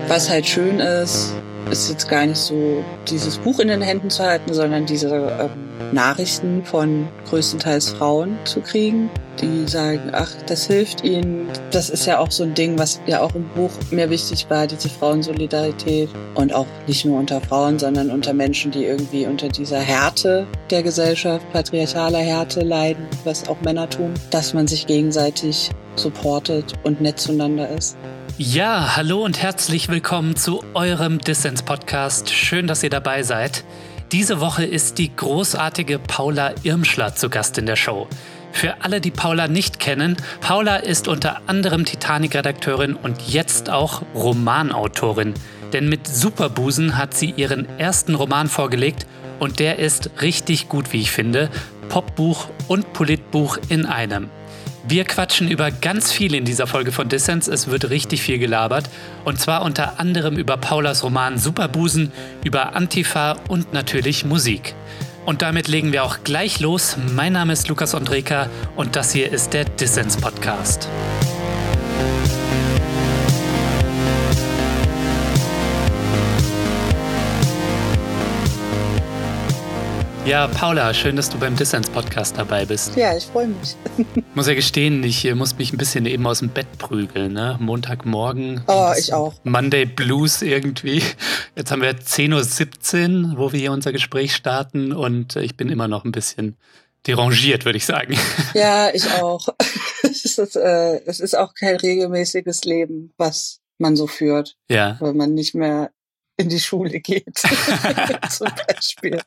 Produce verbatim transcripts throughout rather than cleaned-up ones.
Was halt schön ist, ist jetzt gar nicht so dieses Buch in den Händen zu halten, sondern diese ähm, Nachrichten von größtenteils Frauen zu kriegen, die sagen, ach, das hilft ihnen. Das ist ja auch so ein Ding, was ja auch im Buch mir wichtig war, diese Frauensolidarität. Und auch nicht nur unter Frauen, sondern unter Menschen, die irgendwie unter dieser Härte der Gesellschaft, patriarchaler Härte leiden, was auch Männer tun, dass man sich gegenseitig supportet und nett zueinander ist. Ja, hallo und herzlich willkommen zu eurem Dissens-Podcast. Schön, dass ihr dabei seid. Diese Woche ist die großartige Paula Irmschler zu Gast in der Show. Für alle, die Paula nicht kennen, Paula ist unter anderem Titanic-Redakteurin und jetzt auch Romanautorin. Denn mit Superbusen hat sie ihren ersten Roman vorgelegt und der ist richtig gut, wie ich finde. Popbuch und Politbuch in einem. Wir quatschen über ganz viel in dieser Folge von Dissens. Es wird richtig viel gelabert. Und zwar unter anderem über Paulas Roman Superbusen, über Antifa und natürlich Musik. Und damit legen wir auch gleich los. Mein Name ist Lukas Ondreka und das hier ist der Dissens Podcast. Ja, Paula, schön, dass du beim Dissens-Podcast dabei bist. Ja, ich freue mich. Ich muss ja gestehen, ich muss mich ein bisschen eben aus dem Bett prügeln, ne? Montagmorgen. Oh, ich auch. Monday Blues irgendwie. Jetzt haben wir zehn Uhr siebzehn, wo wir hier unser Gespräch starten und ich bin immer noch ein bisschen derangiert, würde ich sagen. Ja, ich auch. Es ist, äh, es ist auch kein regelmäßiges Leben, was man so führt. Ja. Weil man nicht mehr in die Schule geht, zum Beispiel.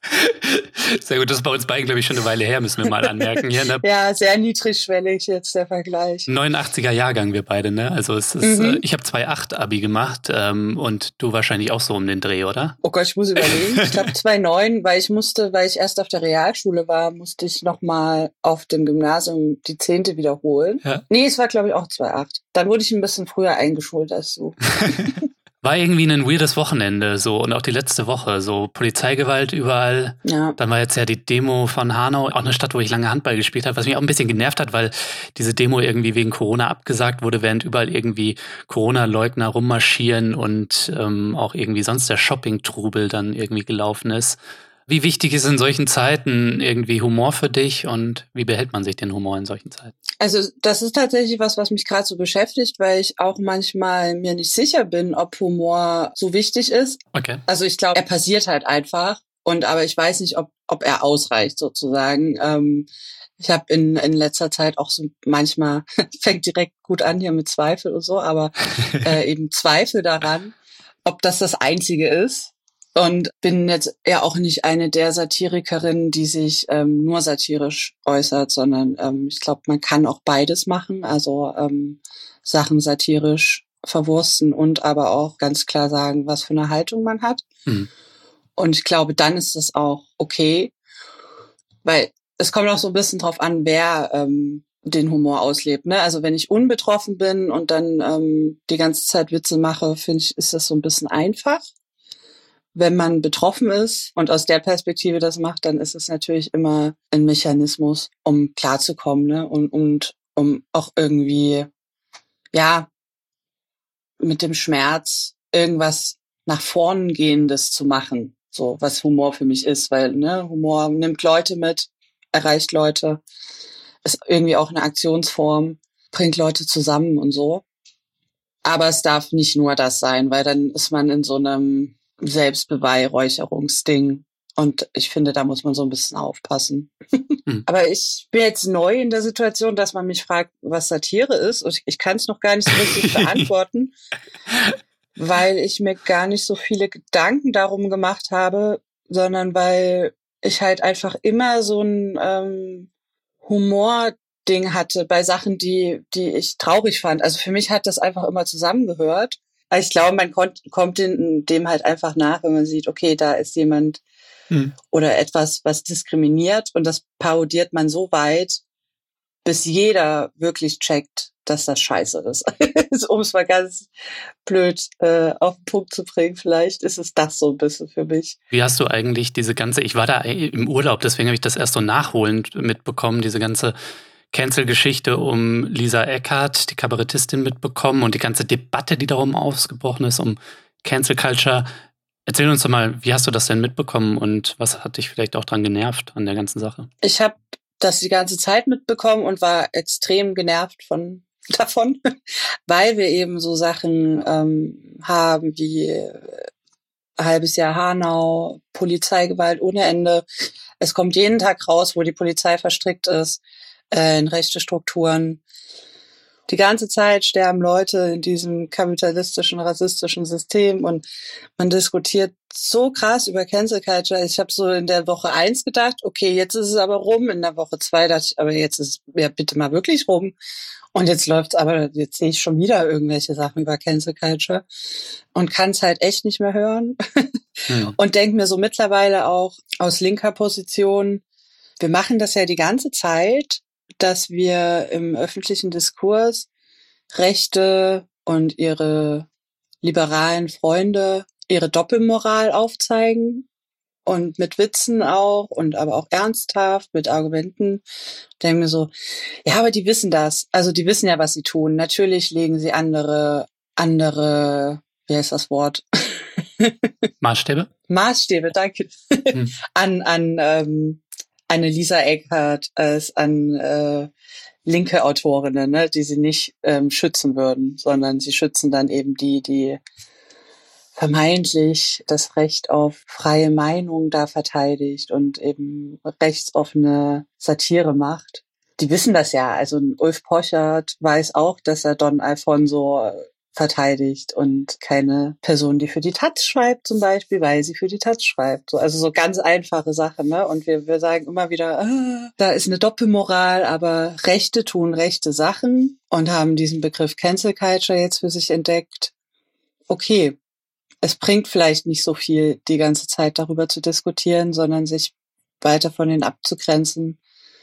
Sehr gut, das ist bei uns beiden, glaube ich, schon eine Weile her, müssen wir mal anmerken. Hier, ne? Ja, sehr niedrigschwellig jetzt der Vergleich. neunundachtziger Jahrgang wir beide, ne? Also es ist, Mhm. äh, ich habe zwei Komma acht Abi gemacht ähm, und du wahrscheinlich auch so um den Dreh, oder? Oh Gott, ich muss überlegen. Ich glaube zwei Komma neun, weil ich musste, weil ich erst auf der Realschule war, musste ich nochmal auf dem Gymnasium die Zehnte wiederholen. Ja. Nee, es war glaube ich auch zwei Komma acht. Dann wurde ich ein bisschen früher eingeschult als du. War irgendwie ein weirdes Wochenende so und auch die letzte Woche, so Polizeigewalt überall. Ja. Dann war jetzt ja die Demo von Hanau, auch eine Stadt, wo ich lange Handball gespielt habe, was mich auch ein bisschen genervt hat, weil diese Demo irgendwie wegen Corona abgesagt wurde, während überall irgendwie Corona-Leugner rummarschieren und ähm, auch irgendwie sonst der Shopping-Trubel dann irgendwie gelaufen ist. Wie wichtig ist in solchen Zeiten irgendwie Humor für dich und wie behält man sich den Humor in solchen Zeiten? Also das ist tatsächlich was, was mich gerade so beschäftigt, weil ich auch manchmal mir nicht sicher bin, ob Humor so wichtig ist. Okay. Also ich glaube, er passiert halt einfach. Und aber ich weiß nicht, ob ob er ausreicht sozusagen. Ähm, ich habe in in letzter Zeit auch so manchmal, fängt direkt gut an hier mit Zweifel und so, aber äh, eben Zweifel daran, ob das das Einzige ist. Und bin jetzt ja auch nicht eine der Satirikerinnen, die sich ähm, nur satirisch äußert, sondern ähm, ich glaube, man kann auch beides machen. Also ähm, Sachen satirisch verwursten und aber auch ganz klar sagen, was für eine Haltung man hat. Mhm. Und ich glaube, dann ist es auch okay, weil es kommt auch so ein bisschen drauf an, wer ähm, den Humor auslebt. Ne? Also wenn ich unbetroffen bin und dann ähm, die ganze Zeit Witze mache, finde ich, ist das so ein bisschen einfach. Wenn man betroffen ist und aus der Perspektive das macht, dann ist es natürlich immer ein Mechanismus, um klarzukommen, ne? Und, und um auch irgendwie, ja, mit dem Schmerz irgendwas nach vorn Gehendes zu machen. So, was Humor für mich ist, weil, ne, Humor nimmt Leute mit, erreicht Leute, ist irgendwie auch eine Aktionsform, bringt Leute zusammen und so. Aber es darf nicht nur das sein, weil dann ist man in so einem Selbstbeweihräucherungsding. Und ich finde, da muss man so ein bisschen aufpassen. Mhm. Aber ich bin jetzt neu in der Situation, dass man mich fragt, was Satire ist. Und ich kann es noch gar nicht so richtig beantworten, weil ich mir gar nicht so viele Gedanken darum gemacht habe, sondern weil ich halt einfach immer so ein ähm, Humor-Ding hatte bei Sachen, die die ich traurig fand. Also für mich hat das einfach immer zusammengehört. Ich glaube, man kommt, kommt dem halt einfach nach, wenn man sieht, okay, da ist jemand hm. oder etwas, was diskriminiert und das parodiert man so weit, bis jeder wirklich checkt, dass das scheiße ist. Um es mal ganz blöd äh, auf den Punkt zu bringen, vielleicht ist es das so ein bisschen für mich. Wie hast du eigentlich diese ganze, ich war da im Urlaub, deswegen habe ich das erst so nachholend mitbekommen, diese ganze Cancel-Geschichte um Lisa Eckhardt, die Kabarettistin, mitbekommen und die ganze Debatte, die darum ausgebrochen ist, um Cancel Culture. Erzähl uns doch mal, wie hast du das denn mitbekommen und was hat dich vielleicht auch dran genervt an der ganzen Sache? Ich habe das die ganze Zeit mitbekommen und war extrem genervt von davon, weil wir eben so Sachen ähm, haben wie äh, halbes Jahr Hanau, Polizeigewalt ohne Ende. Es kommt jeden Tag raus, wo die Polizei verstrickt ist äh, in rechte Strukturen. Die ganze Zeit sterben Leute in diesem kapitalistischen, rassistischen System und man diskutiert so krass über Cancel Culture. Ich habe so in der Woche eins gedacht, okay, jetzt ist es aber rum. In der Woche zwei dachte ich, aber jetzt ist es ja bitte mal wirklich rum. Und jetzt läuft's aber, jetzt sehe ich schon wieder irgendwelche Sachen über Cancel Culture und kann es halt echt nicht mehr hören. Ja. Und denke mir so mittlerweile auch aus linker Position, wir machen das ja die ganze Zeit, dass wir im öffentlichen Diskurs Rechte und ihre liberalen Freunde ihre Doppelmoral aufzeigen und mit Witzen auch und aber auch ernsthaft mit Argumenten. Denke mir so, ja, aber die wissen das. Also die wissen ja, was sie tun. Natürlich legen sie andere, andere, wie heißt das Wort? Maßstäbe? Maßstäbe, danke. Hm. an, an, ähm, eine Lisa Eckhardt als an äh, linke Autorinnen, ne, die sie nicht ähm, schützen würden, sondern sie schützen dann eben die, die vermeintlich das Recht auf freie Meinung da verteidigt und eben rechtsoffene Satire macht. Die wissen das ja. Also Ulf Poschardt weiß auch, dass er Don Alfonso verteidigt und keine Person, die für die Taz schreibt zum Beispiel, weil sie für die Taz schreibt. So, also so ganz einfache Sachen, ne? Und wir, wir sagen immer wieder, ah, da ist eine Doppelmoral, aber Rechte tun rechte Sachen und haben diesen Begriff Cancel Culture jetzt für sich entdeckt. Okay, es bringt vielleicht nicht so viel, die ganze Zeit darüber zu diskutieren, sondern sich weiter von denen abzugrenzen.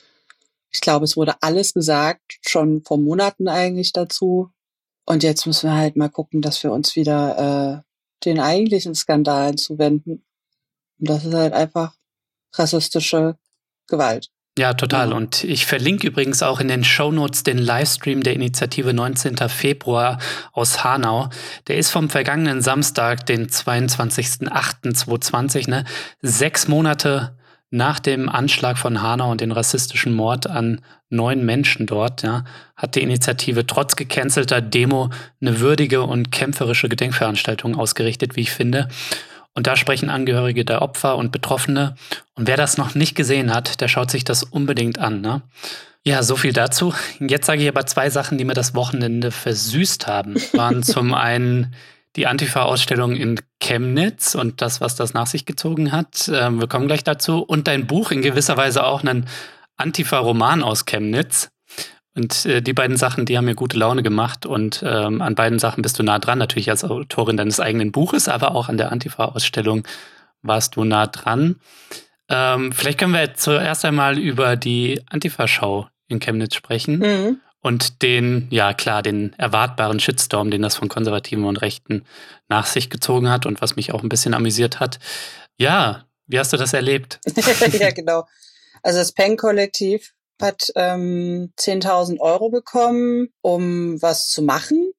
Ich glaube, es wurde alles gesagt, schon vor Monaten eigentlich dazu. Und jetzt müssen wir halt mal gucken, dass wir uns wieder äh, den eigentlichen Skandalen zuwenden. Und das ist halt einfach rassistische Gewalt. Ja, total. Und ich verlinke übrigens auch in den Shownotes den Livestream der Initiative neunzehnten Februar aus Hanau. Der ist vom vergangenen Samstag, den zweiundzwanzigsten achten zweitausendzwanzig, ne? Sechs Monate nach dem Anschlag von Hanau und den rassistischen Mord an neun Menschen dort, ja, hat die Initiative trotz gecancelter Demo eine würdige und kämpferische Gedenkveranstaltung ausgerichtet, wie ich finde. Und da sprechen Angehörige der Opfer und Betroffene. Und wer das noch nicht gesehen hat, der schaut sich das unbedingt an, ne? Ja, so viel dazu. Jetzt sage ich aber zwei Sachen, die mir das Wochenende versüßt haben. Waren zum einen die Antifa-Ausstellung in Chemnitz und das, was das nach sich gezogen hat. Ähm, wir kommen gleich dazu. Und dein Buch in gewisser Weise auch einen Antifa-Roman aus Chemnitz. Und äh, die beiden Sachen, die haben mir gute Laune gemacht. Und ähm, an beiden Sachen bist du nah dran, natürlich als Autorin deines eigenen Buches, aber auch an der Antifa-Ausstellung warst du nah dran. Ähm, vielleicht können wir zuerst einmal über die Antifa-Schau in Chemnitz sprechen. Mhm. Und den, ja klar, den erwartbaren Shitstorm, den das von Konservativen und Rechten nach sich gezogen hat und was mich auch ein bisschen amüsiert hat. Ja, wie hast du das erlebt? Ja, genau. Also das Pen-Kollektiv hat ähm, zehntausend Euro bekommen, um was zu machen.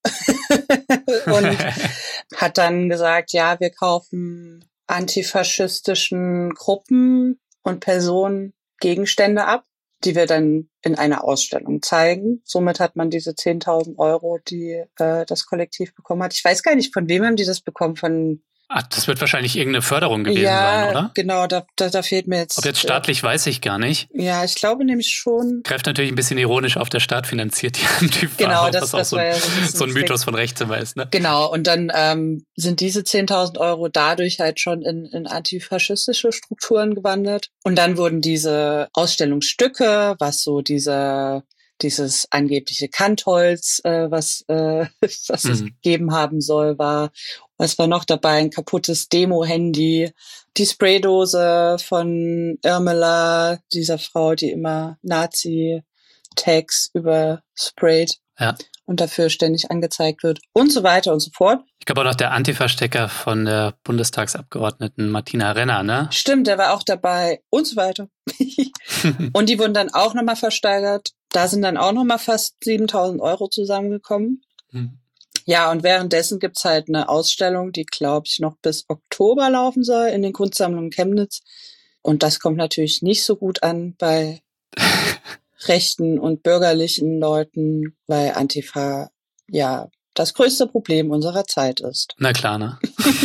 Und hat dann gesagt, ja, wir kaufen antifaschistischen Gruppen und Personen Gegenstände ab, die wir dann in einer Ausstellung zeigen. Somit hat man diese zehntausend Euro, die äh, das Kollektiv bekommen hat. Ich weiß gar nicht, von wem haben die das bekommen? Von Ach, das wird wahrscheinlich irgendeine Förderung gewesen ja, sein, oder? Ja, genau, da, da, da fehlt mir jetzt... Ob jetzt staatlich, äh, weiß ich gar nicht. Ja, ich glaube nämlich schon. Greift natürlich ein bisschen ironisch auf, der Staat finanziert die Antifa. Genau, das, was das auch war so, ja so ein Mythos von rechts immer ist, ne? Genau, und dann ähm, sind diese zehntausend Euro dadurch halt schon in, in antifaschistische Strukturen gewandert. Und dann wurden diese Ausstellungsstücke, was so diese... dieses angebliche Kantholz, äh, was, äh, was mhm. es gegeben haben soll, war. Was war noch dabei? Ein kaputtes Demo-Handy, die Spraydose von Irmela, dieser Frau, die immer Nazi-Tags übersprayt ja. und dafür ständig angezeigt wird und so weiter und so fort. Ich glaube auch noch der Antifa-Stecker von der Bundestagsabgeordneten Martina Renner, ne? Stimmt, der war auch dabei und so weiter. Und die wurden dann auch nochmal versteigert. Da sind dann auch nochmal fast siebentausend Euro zusammengekommen. Hm. Ja, und währenddessen gibt's halt eine Ausstellung, die, glaube ich, noch bis Oktober laufen soll in den Kunstsammlungen Chemnitz. Und das kommt natürlich nicht so gut an bei rechten und bürgerlichen Leuten, weil Antifa ja das größte Problem unserer Zeit ist. Na klar, ne?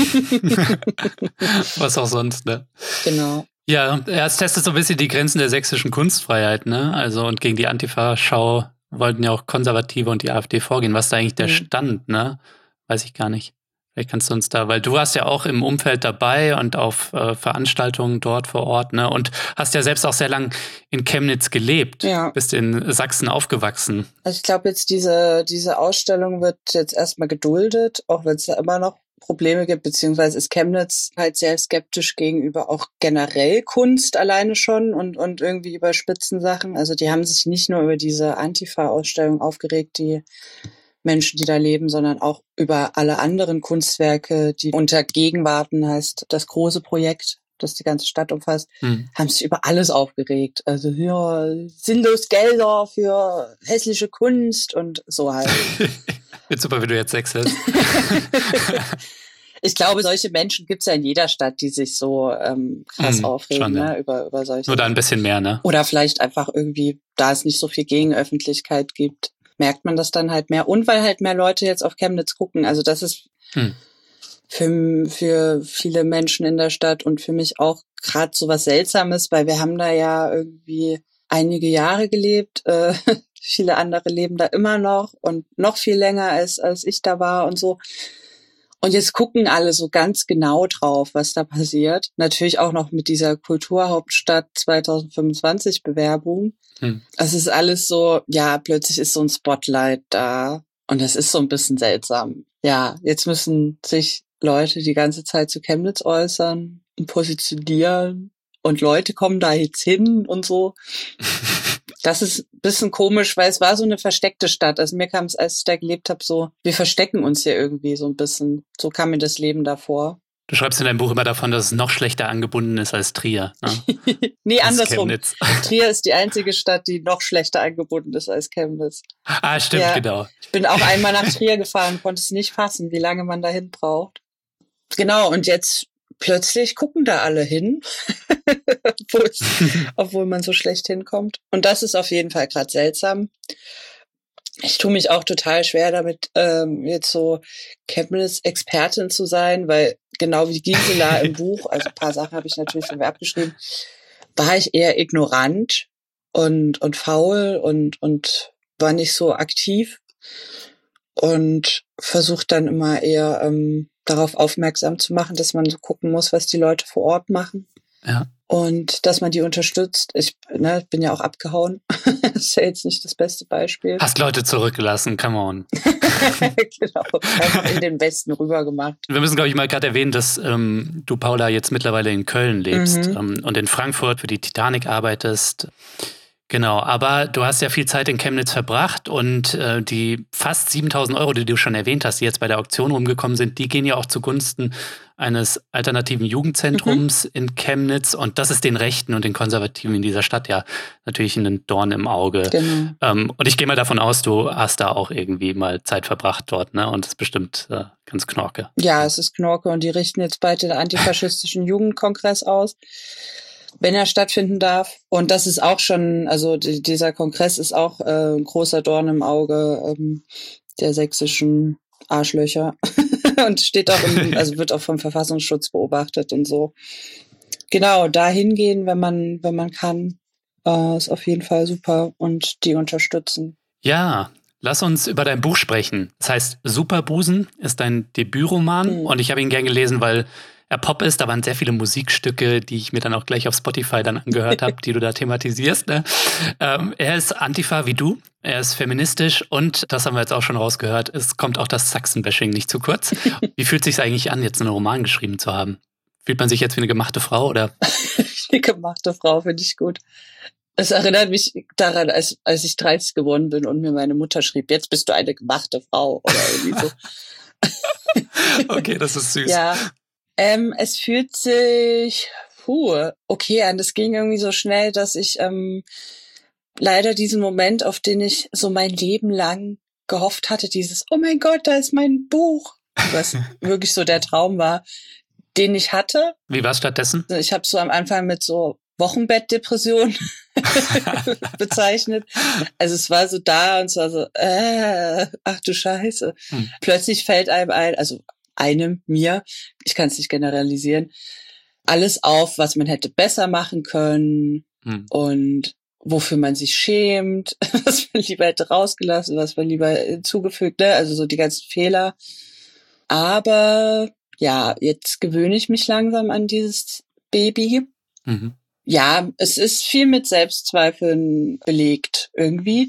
Was auch sonst, ne? Genau. Ja, es testet so ein bisschen die Grenzen der sächsischen Kunstfreiheit, ne? Also, und gegen die Antifa-Schau wollten ja auch Konservative und die AfD vorgehen. Was ist da eigentlich der Mhm. Stand, ne? Weiß ich gar nicht. Vielleicht kannst du uns da, weil du warst ja auch im Umfeld dabei und auf äh, Veranstaltungen dort vor Ort, ne? Und hast ja selbst auch sehr lang in Chemnitz gelebt. Ja. Bist in Sachsen aufgewachsen. Also ich glaube jetzt, diese, diese Ausstellung wird jetzt erstmal geduldet, auch wenn es da immer noch Probleme gibt, beziehungsweise ist Chemnitz halt sehr skeptisch gegenüber auch generell Kunst alleine schon und, und irgendwie über Spitzensachen. Also die haben sich nicht nur über diese Antifa-Ausstellung aufgeregt, die Menschen, die da leben, sondern auch über alle anderen Kunstwerke, die unter Gegenwarten heißt, das große Projekt, das die ganze Stadt umfasst, hm. haben sich über alles aufgeregt. Also ja, sinnlos Gelder für hässliche Kunst und so halt. Wird super, wie du jetzt wechselst. Ich glaube, solche Menschen gibt's ja in jeder Stadt, die sich so ähm, krass hm, aufregen, schon, ja. ne, über, über solche. Nur da ein bisschen mehr, ne? Oder vielleicht einfach irgendwie, da es nicht so viel Gegenöffentlichkeit gibt, merkt man das dann halt mehr. Und weil halt mehr Leute jetzt auf Chemnitz gucken. Also das ist hm. für, für viele Menschen in der Stadt und für mich auch gerade so was Seltsames, weil wir haben da ja irgendwie einige Jahre gelebt. Äh, viele andere leben da immer noch und noch viel länger, als, als ich da war und so. Und jetzt gucken alle so ganz genau drauf, was da passiert. Natürlich auch noch mit dieser Kulturhauptstadt zwanzig fünfundzwanzig Bewerbung. Hm. Es ist alles so, ja, plötzlich ist so ein Spotlight da. Und das ist so ein bisschen seltsam. Ja, jetzt müssen sich Leute die ganze Zeit zu Chemnitz äußern und positionieren. Und Leute kommen da jetzt hin und so. Das ist ein bisschen komisch, weil es war so eine versteckte Stadt. Also mir kam es, als ich da gelebt habe, so, wir verstecken uns hier irgendwie so ein bisschen. So kam mir das Leben davor. Du schreibst in deinem Buch immer davon, dass es noch schlechter angebunden ist als Trier. Ne? Nee, das andersrum. Chemnitz. Trier ist die einzige Stadt, die noch schlechter angebunden ist als Chemnitz. Ah, stimmt, ja, genau. Ich bin auch einmal nach Trier gefahren, konnte es nicht fassen, wie lange man dahin braucht. Genau, und jetzt plötzlich gucken da alle hin, obwohl man so schlecht hinkommt. Und das ist auf jeden Fall gerade seltsam. Ich tue mich auch total schwer damit, ähm, jetzt so Chemnitz-Expertin zu sein, weil genau wie Gisela im Buch, also ein paar Sachen habe ich natürlich von mir abgeschrieben, war ich eher ignorant und, und faul und, und war nicht so aktiv und versucht dann immer eher ähm, darauf aufmerksam zu machen, dass man so gucken muss, was die Leute vor Ort machen. Ja. Und dass man die unterstützt. Ich ne, bin ja auch abgehauen. Das ist ja jetzt nicht das beste Beispiel. Hast Leute zurückgelassen, come on. Genau, einfach in den Westen rüber gemacht. Wir müssen, glaube ich, mal gerade erwähnen, dass ähm, du, Paula, jetzt mittlerweile in Köln lebst mhm. ähm, und in Frankfurt für die Titanic arbeitest. Genau, aber du hast ja viel Zeit in Chemnitz verbracht und äh, die fast siebentausend Euro, die du schon erwähnt hast, die jetzt bei der Auktion rumgekommen sind, die gehen ja auch zugunsten eines alternativen Jugendzentrums mhm. in Chemnitz und das ist den Rechten und den Konservativen in dieser Stadt ja natürlich ein Dorn im Auge. Genau. Ähm, und ich gehe mal davon aus, du hast da auch irgendwie mal Zeit verbracht dort, ne? Und das ist bestimmt äh, ganz Knorke. Ja, es ist Knorke und die richten jetzt bald den antifaschistischen Jugendkongress aus, wenn er stattfinden darf. Und das ist auch schon, also die, dieser Kongress ist auch äh, ein großer Dorn im Auge ähm, der sächsischen Arschlöcher und steht auch im, also wird auch vom Verfassungsschutz beobachtet und so. Genau, da hingehen, wenn man, wenn man kann, äh, ist auf jeden Fall super und die unterstützen. Ja, lass uns über dein Buch sprechen. Das heißt, Superbusen ist dein Debütroman mhm. und ich habe ihn gern gelesen, weil er Pop ist. Da waren sehr viele Musikstücke, die ich mir dann auch gleich auf Spotify dann angehört habe, die du da thematisierst. Ne? Ähm, er ist Antifa wie du. Er ist feministisch und, das haben wir jetzt auch schon rausgehört, es kommt auch das Sachsenbashing nicht zu kurz. Wie fühlt es sich eigentlich an, jetzt einen Roman geschrieben zu haben? Fühlt man sich jetzt wie eine gemachte Frau, oder? Eine gemachte Frau finde ich gut. Es erinnert mich daran, als, als ich dreißig geworden bin und mir meine Mutter schrieb, jetzt bist du eine gemachte Frau oder irgendwie so. Okay, das ist süß. Ja. Ähm, es fühlt sich puh, okay an. Das ging irgendwie so schnell, dass ich ähm, leider diesen Moment, auf den ich so mein Leben lang gehofft hatte, dieses, oh mein Gott, da ist mein Buch, was wirklich so der Traum war, den ich hatte. Wie war es stattdessen? Ich habe so am Anfang mit so Wochenbettdepression bezeichnet. Also es war so da und es war so, äh, ach du Scheiße. Hm. Plötzlich fällt einem ein, also einem, mir, ich kann es nicht generalisieren, alles auf, was man hätte besser machen können hm. und wofür man sich schämt, was man lieber hätte rausgelassen, was man lieber hinzugefügt, ne? Also so die ganzen Fehler. Aber ja, jetzt gewöhne ich mich langsam an dieses Baby. Mhm. Ja, es ist viel mit Selbstzweifeln belegt irgendwie.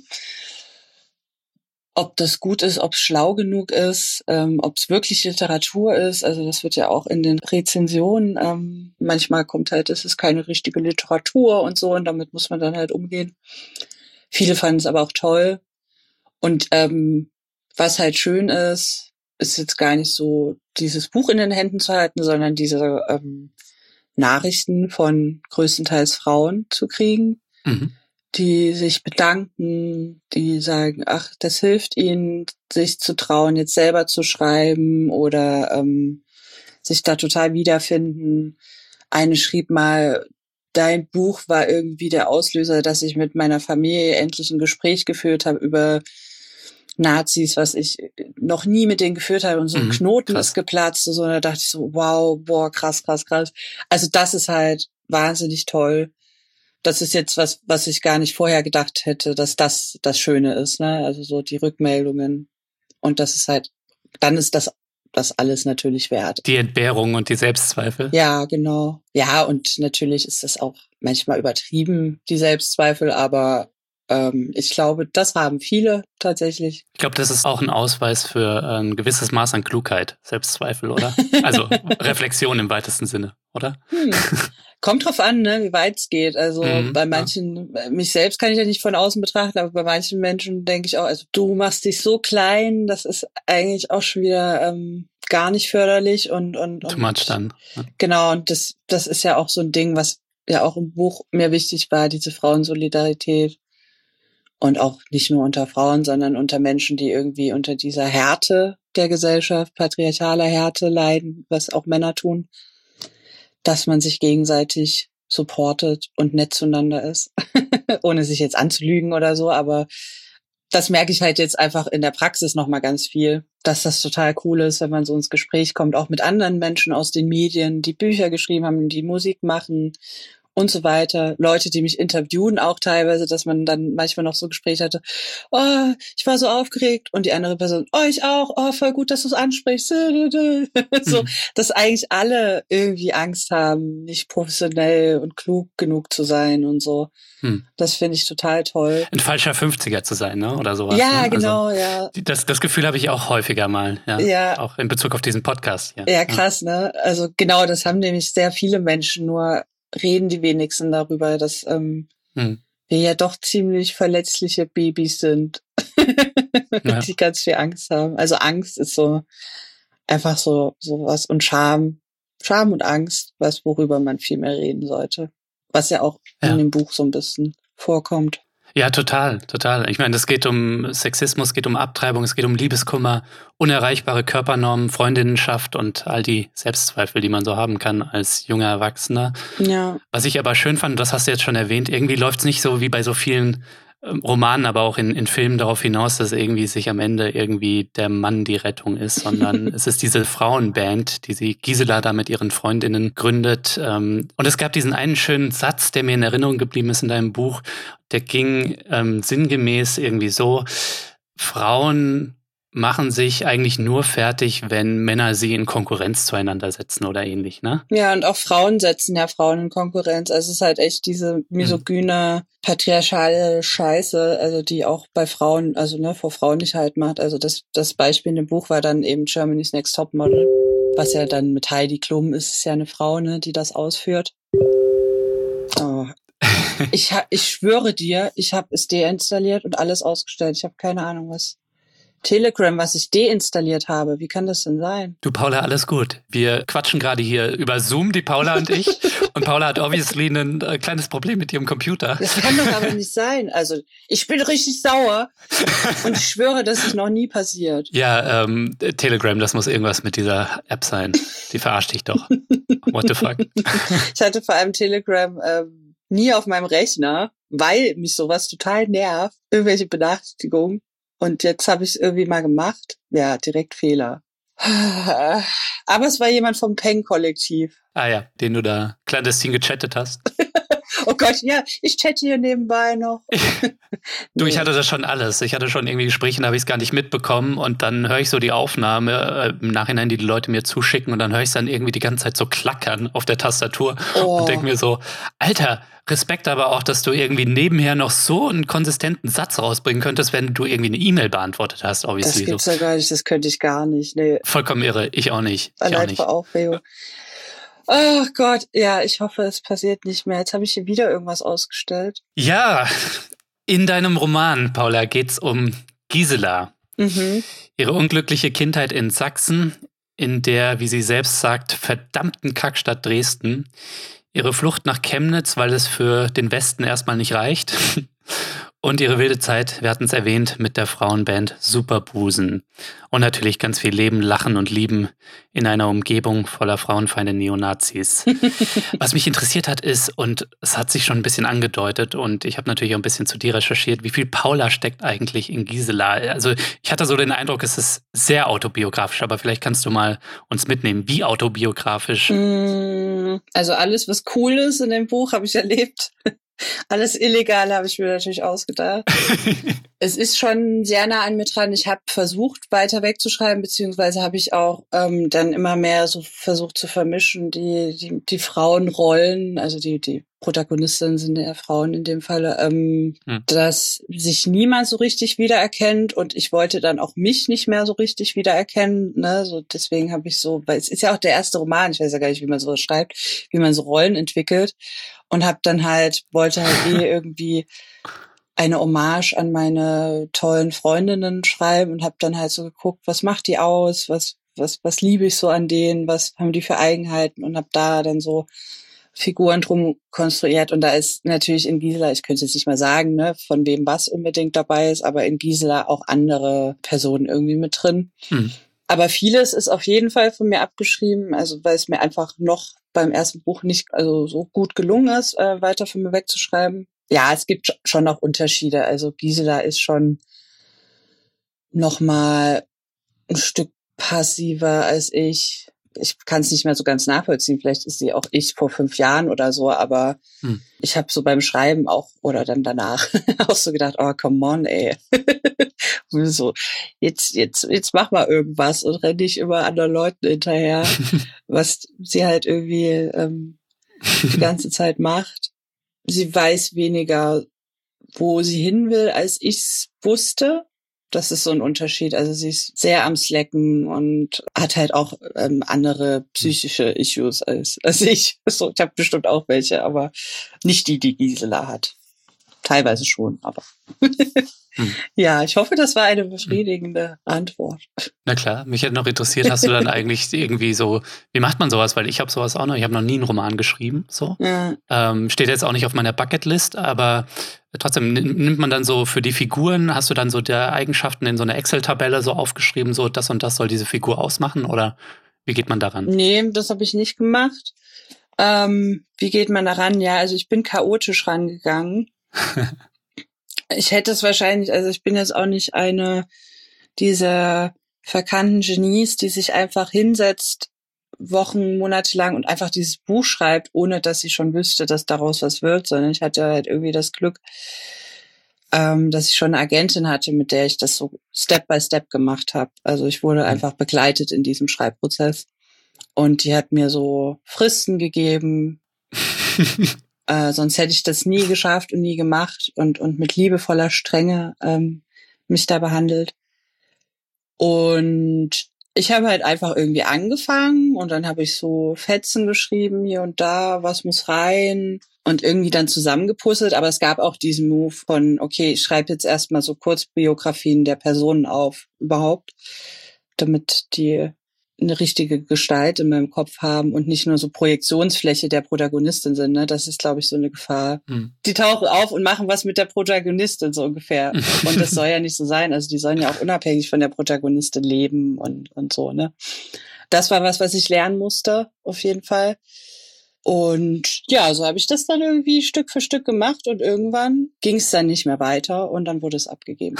Ob das gut ist, ob es schlau genug ist, ähm, ob es wirklich Literatur ist. Also das wird ja auch in den Rezensionen. Ähm, manchmal kommt halt, es ist keine richtige Literatur und so und damit muss man dann halt umgehen. Viele fanden es aber auch toll. Und ähm, was halt schön ist, ist jetzt gar nicht so dieses Buch in den Händen zu halten, sondern diese ähm, Nachrichten von größtenteils Frauen zu kriegen, mhm. die sich bedanken, die sagen, ach, das hilft ihnen, sich zu trauen, jetzt selber zu schreiben oder ähm, sich da total wiederfinden. Eine schrieb mal, dein Buch war irgendwie der Auslöser, dass ich mit meiner Familie endlich ein Gespräch geführt habe über Nazis, was ich noch nie mit denen geführt habe und so ein mhm, Knoten krass. Ist geplatzt und so, und da dachte ich so, wow, boah, krass, krass, krass. Also das ist halt wahnsinnig toll. Das ist jetzt was, was ich gar nicht vorher gedacht hätte, dass das das Schöne ist, ne? Also so die Rückmeldungen. Und das ist halt, dann ist das das alles natürlich wert. Die Entbehrung und die Selbstzweifel. Ja, genau. Ja, und natürlich ist das auch manchmal übertrieben, die Selbstzweifel, aber ähm, ich glaube, das haben viele tatsächlich. Ich glaube, das ist auch ein Ausweis für ein gewisses Maß an Klugheit, Selbstzweifel, oder? Also Reflexion im weitesten Sinne, oder? Hm. Kommt drauf an, ne, wie weit es geht. Also mhm, bei manchen, ja. mich selbst kann ich ja nicht von außen betrachten, aber bei manchen Menschen denke ich auch, also du machst dich so klein, das ist eigentlich auch schon wieder ähm, gar nicht förderlich und und, und too much dann. Ja. Genau, und das das ist ja auch so ein Ding, was ja auch im Buch mir wichtig war, diese Frauensolidarität. Und auch nicht nur unter Frauen, sondern unter Menschen, die irgendwie unter dieser Härte der Gesellschaft, patriarchaler Härte leiden, was auch Männer tun, dass man sich gegenseitig supportet und nett zueinander ist, ohne sich jetzt anzulügen oder so. Aber das merke ich halt jetzt einfach in der Praxis nochmal ganz viel, dass das total cool ist, wenn man so ins Gespräch kommt, auch mit anderen Menschen aus den Medien, die Bücher geschrieben haben, die Musik machen und so weiter. Leute, die mich interviewen, auch teilweise, dass man dann manchmal noch so Gespräche hatte, oh, ich war so aufgeregt und die andere Person, oh, ich auch, oh, voll gut, dass du es ansprichst. So, mhm. Dass eigentlich alle irgendwie Angst haben, nicht professionell und klug genug zu sein und so. Hm. Das finde ich total toll. Ein falscher fünfziger zu sein, ne? Oder sowas. Ja, ne? genau, also, ja. Das, das Gefühl habe ich auch häufiger mal, ja. ja. Auch in Bezug auf diesen Podcast. Ja, ja krass, ja. ne? Also genau, das haben nämlich sehr viele Menschen, nur reden die wenigsten darüber, dass ähm, hm. wir ja doch ziemlich verletzliche Babys sind, ja. die ganz viel Angst haben. Also Angst ist so einfach so sowas und Scham, Scham und Angst, was worüber man viel mehr reden sollte, was ja auch ja. in dem Buch so ein bisschen vorkommt. Ja, total, total. Ich meine, es geht um Sexismus, es geht um Abtreibung, es geht um Liebeskummer, unerreichbare Körpernormen, Freundinnenschaft und all die Selbstzweifel, die man so haben kann als junger Erwachsener. Ja. Was ich aber schön fand, das hast du jetzt schon erwähnt, irgendwie läuft es nicht so wie bei so vielen ähm, Romanen, aber auch in, in Filmen darauf hinaus, dass irgendwie sich am Ende irgendwie der Mann die Rettung ist, sondern es ist diese Frauenband, die sie Gisela da mit ihren Freundinnen gründet. Ähm, und es gab diesen einen schönen Satz, der mir in Erinnerung geblieben ist in deinem Buch, der ging ähm, sinngemäß irgendwie so, Frauen machen sich eigentlich nur fertig, wenn Männer sie in Konkurrenz zueinander setzen oder ähnlich, ne? Ja, und auch Frauen setzen ja Frauen in Konkurrenz. Also es ist halt echt diese misogyne, patriarchale Scheiße, also die auch bei Frauen, also ne, vor Frauen nicht halt macht. Also das, das Beispiel in dem Buch war dann eben Germany's Next Topmodel, was ja dann mit Heidi Klum ist, ist ja eine Frau, ne, die das ausführt. Oh. Ich, ha, ich schwöre dir, ich habe es deinstalliert und alles ausgestellt. Ich habe keine Ahnung, was Telegram, was ich deinstalliert habe. Wie kann das denn sein? Du, Paula, alles gut. Wir quatschen gerade hier über Zoom, die Paula und ich. Und Paula hat obviously ein äh, kleines Problem mit ihrem Computer. Das kann doch aber nicht sein. Also, ich bin richtig sauer und ich schwöre, das ist noch nie passiert. Ja, ähm, Telegram, das muss irgendwas mit dieser App sein. Die verarscht dich doch. What the fuck? Ich hatte vor allem Telegram ähm, nie auf meinem Rechner, weil mich sowas total nervt. Irgendwelche Benachrichtigungen. Und jetzt habe ich es irgendwie mal gemacht. Ja, direkt Fehler. Aber es war jemand vom Peng-Kollektiv. Ah ja, den du da clandestin gechattet hast. Oh Gott, ja, ich chatte hier nebenbei noch. Du, ich hatte das schon alles. Ich hatte schon irgendwie Gespräche, da habe ich es gar nicht mitbekommen. Und dann höre ich so die Aufnahme äh, im Nachhinein, die die Leute mir zuschicken. Und dann höre ich es dann irgendwie die ganze Zeit so klackern auf der Tastatur. Oh. Und denke mir so, Alter, Respekt aber auch, dass du irgendwie nebenher noch so einen konsistenten Satz rausbringen könntest, wenn du irgendwie eine E-Mail beantwortet hast. Obviously. Das gibt's ja gar nicht, das könnte ich gar nicht. Nee. Vollkommen irre, ich auch nicht. Ich Allein auch nicht. vor Aufregung. Oh Gott, ja, ich hoffe, es passiert nicht mehr. Jetzt habe ich hier wieder irgendwas ausgestellt. Ja, in deinem Roman, Paula, geht's um Gisela. Mhm. Ihre unglückliche Kindheit in Sachsen, in der, wie sie selbst sagt, verdammten Kackstadt Dresden. Ihre Flucht nach Chemnitz, weil es für den Westen erstmal nicht reicht. Und ihre wilde Zeit, wir hatten es erwähnt, mit der Frauenband Superbusen. Und natürlich ganz viel Leben, Lachen und Lieben in einer Umgebung voller frauenfeinde Neonazis. Was mich interessiert hat ist, und es hat sich schon ein bisschen angedeutet, und ich habe natürlich auch ein bisschen zu dir recherchiert, wie viel Paula steckt eigentlich in Gisela? Also ich hatte so den Eindruck, es ist sehr autobiografisch, aber vielleicht kannst du mal uns mitnehmen. Wie autobiografisch? Also alles, was cool ist in dem Buch, habe ich erlebt. Alles Illegale habe ich mir natürlich ausgedacht. Es ist schon sehr nah an mir dran. Ich habe versucht, weiter wegzuschreiben, beziehungsweise habe ich auch ähm, dann immer mehr so versucht zu vermischen, die die, die Frauenrollen, also die die Protagonistinnen sind ja Frauen in dem Falle, ähm, hm. dass sich niemand so richtig wiedererkennt und ich wollte dann auch mich nicht mehr so richtig wiedererkennen. Ne? So deswegen habe ich so, weil es ist ja auch der erste Roman, ich weiß ja gar nicht, wie man sowas schreibt, wie man so Rollen entwickelt. Und hab dann halt, wollte halt eh irgendwie eine Hommage an meine tollen Freundinnen schreiben und hab dann halt so geguckt, was macht die aus, was was was liebe ich so an denen, was haben die für Eigenheiten und hab da dann so Figuren drum konstruiert. Und da ist natürlich in Gisela, ich könnte jetzt nicht mal sagen, ne, von wem was unbedingt dabei ist, aber in Gisela auch andere Personen irgendwie mit drin. Hm. Aber vieles ist auf jeden Fall von mir abgeschrieben, also weil es mir einfach noch beim ersten Buch nicht also so gut gelungen ist, äh, weiter von mir wegzuschreiben. Ja, es gibt schon noch Unterschiede. Also Gisela ist schon noch mal ein Stück passiver als ich. Ich kann es nicht mehr so ganz nachvollziehen. Vielleicht ist sie auch ich vor fünf Jahren oder so, aber hm. ich habe so beim Schreiben auch oder dann danach auch so gedacht, oh, come on, ey. so, jetzt, jetzt, jetzt mach mal irgendwas und renn nicht immer anderen Leuten hinterher, was sie halt irgendwie ähm, die ganze Zeit macht. Sie weiß weniger, wo sie hin will, als ich's wusste. Das ist so ein Unterschied. Also sie ist sehr am Slacken und hat halt auch ähm, andere psychische Issues als, als ich. So, ich habe bestimmt auch welche, aber nicht die, die Gisela hat. Teilweise schon, aber hm. Ja, ich hoffe, das war eine befriedigende Antwort. Na klar, mich hätte noch interessiert, hast du dann eigentlich irgendwie so, wie macht man sowas? Weil ich habe sowas auch noch, ich habe noch nie einen Roman geschrieben, so. Ja. Ähm, steht jetzt auch nicht auf meiner Bucketlist, aber trotzdem nimmt man dann so für die Figuren, hast du dann so der Eigenschaften in so einer Excel-Tabelle so aufgeschrieben, so das und das soll diese Figur ausmachen oder wie geht man daran? Nee, das habe ich nicht gemacht. Ähm, wie geht man daran? Ja, also ich bin chaotisch rangegangen. Ich hätte es wahrscheinlich, also ich bin jetzt auch nicht eine dieser verkannten Genies, die sich einfach hinsetzt, Wochen, Monate lang und einfach dieses Buch schreibt, ohne dass sie schon wüsste, dass daraus was wird, sondern ich hatte halt irgendwie das Glück, ähm, dass ich schon eine Agentin hatte, mit der ich das so Step by Step gemacht habe. Also ich wurde einfach begleitet in diesem Schreibprozess und die hat mir so Fristen gegeben. Äh, sonst hätte ich das nie geschafft und nie gemacht und und mit liebevoller Strenge ähm, mich da behandelt. Und ich habe halt einfach irgendwie angefangen und dann habe ich so Fetzen geschrieben hier und da, was muss rein. und irgendwie dann zusammengepuzzelt. Aber es gab auch diesen Move von, okay, ich schreibe jetzt erstmal so Kurzbiografien der Personen auf überhaupt, damit die eine richtige Gestalt in meinem Kopf haben und nicht nur so Projektionsfläche der Protagonistin sind. Ne? Das ist, glaube ich, so eine Gefahr. Hm. Die tauchen auf und machen was mit der Protagonistin so ungefähr. Und das soll ja nicht so sein. Also die sollen ja auch unabhängig von der Protagonistin leben und, und so. Ne? Das war was, was ich lernen musste, auf jeden Fall. Und ja, so habe ich das dann irgendwie Stück für Stück gemacht und irgendwann ging es dann nicht mehr weiter und dann wurde es abgegeben.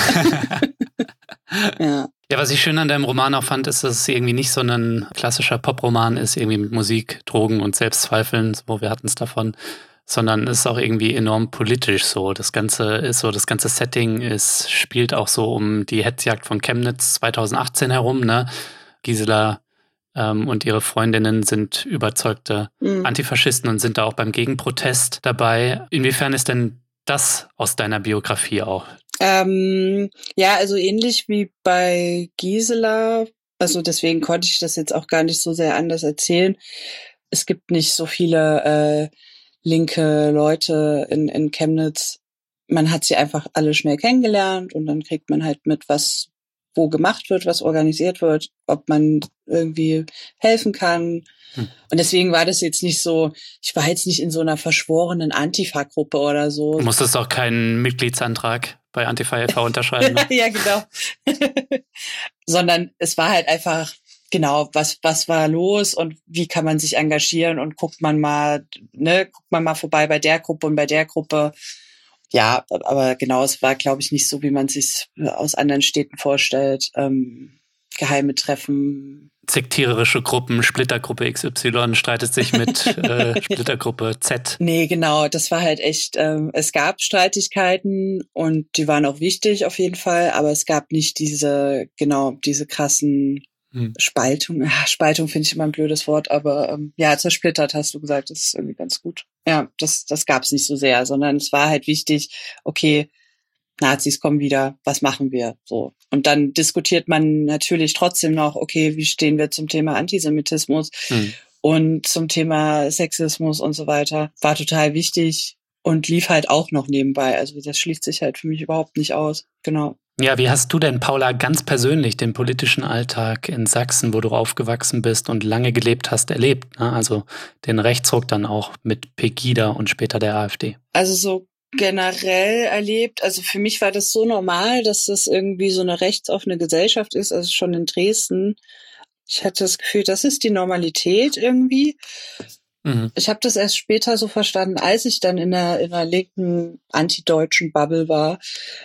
Ja. Ja, was ich schön an deinem Roman auch fand, ist, dass es irgendwie nicht so ein klassischer Poproman ist, irgendwie mit Musik, Drogen und Selbstzweifeln, so, wir hatten es davon, sondern es ist auch irgendwie enorm politisch so. Das Ganze ist so, das ganze Setting ist, spielt auch so um die Hetzjagd von Chemnitz zweitausendachtzehn herum, ne? Gisela ähm, und ihre Freundinnen sind überzeugte mhm. Antifaschisten und sind da auch beim Gegenprotest dabei. Inwiefern ist denn das aus deiner Biografie auch? Ähm, ja, also ähnlich wie bei Gisela, also deswegen konnte ich das jetzt auch gar nicht so sehr anders erzählen. Es gibt nicht so viele äh, linke Leute in, in Chemnitz. Man hat sie einfach alle schnell kennengelernt und dann kriegt man halt mit, was wo gemacht wird, was organisiert wird, ob man irgendwie helfen kann. Hm. Und deswegen war das jetzt nicht so, ich war jetzt nicht in so einer verschworenen Antifa-Gruppe oder so. Du musstest auch keinen Mitgliedsantrag bei Antifa e V unterschreiben. Ne? Ja, genau. Sondern es war halt einfach, genau, was, was war los und wie kann man sich engagieren und guckt man mal, ne, guckt man mal vorbei bei der Gruppe und bei der Gruppe. Ja, aber genau, es war, glaube ich, nicht so, wie man sich aus anderen Städten vorstellt. Ähm, geheime Treffen. Sektiererische Gruppen, Splittergruppe X Y streitet sich mit äh, Splittergruppe Z. Nee, genau, das war halt echt, ähm, es gab Streitigkeiten und die waren auch wichtig auf jeden Fall, aber es gab nicht diese, genau, diese krassen hm. Spaltung. Ja, Spaltung finde ich immer ein blödes Wort, aber ähm, ja, zersplittert hast du gesagt, das ist irgendwie ganz gut. Ja, das, das gab's nicht so sehr, sondern es war halt wichtig, okay, Nazis kommen wieder, was machen wir? So. Und dann diskutiert man natürlich trotzdem noch, okay, wie stehen wir zum Thema Antisemitismus hm. und zum Thema Sexismus und so weiter. War total wichtig und lief halt auch noch nebenbei. Also das schließt sich halt für mich überhaupt nicht aus. Genau. Ja, wie hast du denn, Paula, ganz persönlich den politischen Alltag in Sachsen, wo du aufgewachsen bist und lange gelebt hast, erlebt? Ne? Also den Rechtsruck dann auch mit Pegida und später der AfD. Also so generell erlebt, also für mich war das so normal, dass das irgendwie so eine rechtsoffene Gesellschaft ist, also schon in Dresden. Ich hatte das Gefühl, das ist die Normalität irgendwie. Mhm. Ich habe das erst später so verstanden, als ich dann in der, in der linken antideutschen Bubble war.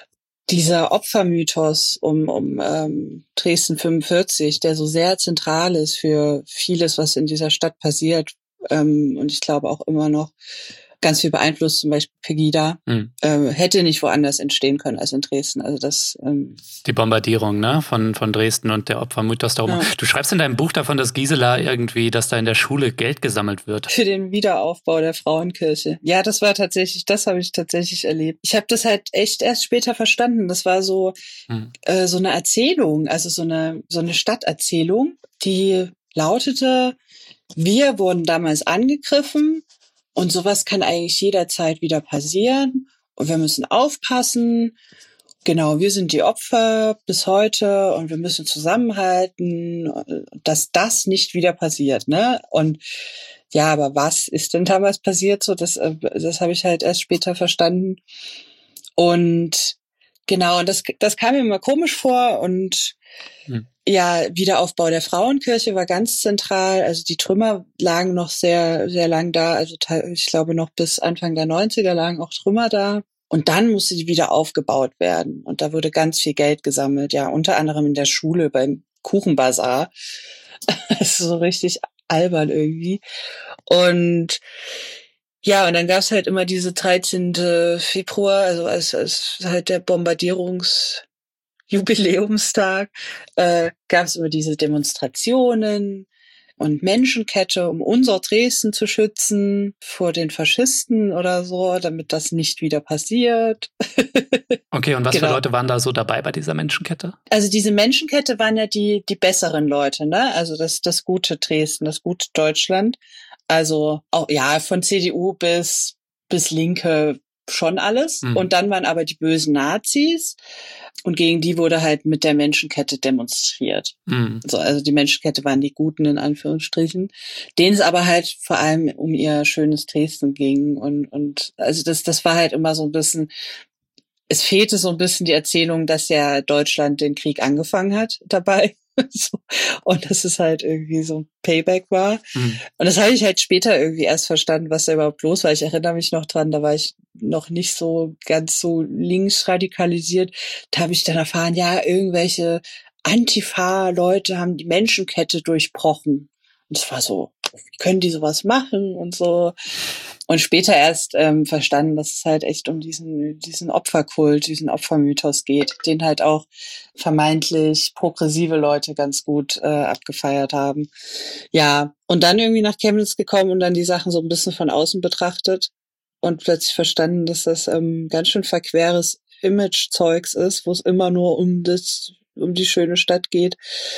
Dieser Opfermythos um, um ähm, Dresden fünfundvierzig, der so sehr zentral ist für vieles, was in dieser Stadt passiert, ähm, und ich glaube auch immer noch ganz viel beeinflusst, zum Beispiel Pegida, mhm. äh, hätte nicht woanders entstehen können als in Dresden. Also das ähm die Bombardierung, ne, von von Dresden und der Opfermythos darum. Ja. Du schreibst in deinem Buch davon, dass Gisela irgendwie, dass da in der Schule Geld gesammelt wird. Für den Wiederaufbau der Frauenkirche. Ja, das war tatsächlich, das habe ich tatsächlich erlebt. Ich habe das halt echt erst später verstanden. Das war so mhm. äh, so eine Erzählung, also so eine so eine Stadterzählung, die lautete: Wir wurden damals angegriffen. Und sowas kann eigentlich jederzeit wieder passieren. Und wir müssen aufpassen. Genau, wir sind die Opfer bis heute und wir müssen zusammenhalten, dass das nicht wieder passiert, ne? Und ja, aber was ist denn damals passiert? So, das, das habe ich halt erst später verstanden. Und genau, und das, das kam mir immer komisch vor und hm. Ja, Wiederaufbau der Frauenkirche war ganz zentral. Also die Trümmer lagen noch sehr, sehr lang da. Also ich glaube noch bis Anfang der neunziger lagen auch Trümmer da. Und dann musste die wieder aufgebaut werden. Und da wurde ganz viel Geld gesammelt. Ja, unter anderem in der Schule beim Kuchenbazar. Das ist so richtig albern irgendwie. Und ja, und dann gab's halt immer diese dreizehnten Februar, also als, als halt der Bombardierungs Jubiläumstag, äh, gab es immer diese Demonstrationen und Menschenkette, um unser Dresden zu schützen vor den Faschisten oder so, damit das nicht wieder passiert. Okay, und was genau. für Leute waren da so dabei bei dieser Menschenkette? Also diese Menschenkette waren ja die die besseren Leute, ne? Also das das gute Dresden, das gute Deutschland. Also auch ja von C D U bis bis Linke schon alles. Mhm. Und dann waren aber die bösen Nazis und gegen die wurde halt mit der Menschenkette demonstriert. Mhm. So, also die Menschenkette waren die Guten in Anführungsstrichen, denen es aber halt vor allem um ihr schönes Dresden ging und, und also das, das war halt immer so ein bisschen, es fehlte so ein bisschen die Erzählung, dass ja Deutschland den Krieg angefangen hat dabei. So. Und dass es halt irgendwie so ein Payback war. Mhm. Und das habe ich halt später irgendwie erst verstanden, was da überhaupt los war. Ich erinnere mich noch dran, da war ich noch nicht so ganz so links radikalisiert. Da habe ich dann erfahren, ja, irgendwelche Antifa-Leute haben die Menschenkette durchbrochen. Und es war so, wie können die sowas machen und so. Und später erst ähm, verstanden, dass es halt echt um diesen diesen Opferkult, diesen Opfermythos geht, den halt auch vermeintlich progressive Leute ganz gut äh, abgefeiert haben. Ja, und dann irgendwie nach Chemnitz gekommen und dann die Sachen so ein bisschen von außen betrachtet und plötzlich verstanden, dass das ähm, ganz schön verqueres Image-Zeugs ist, wo es immer nur um das um die schöne Stadt geht.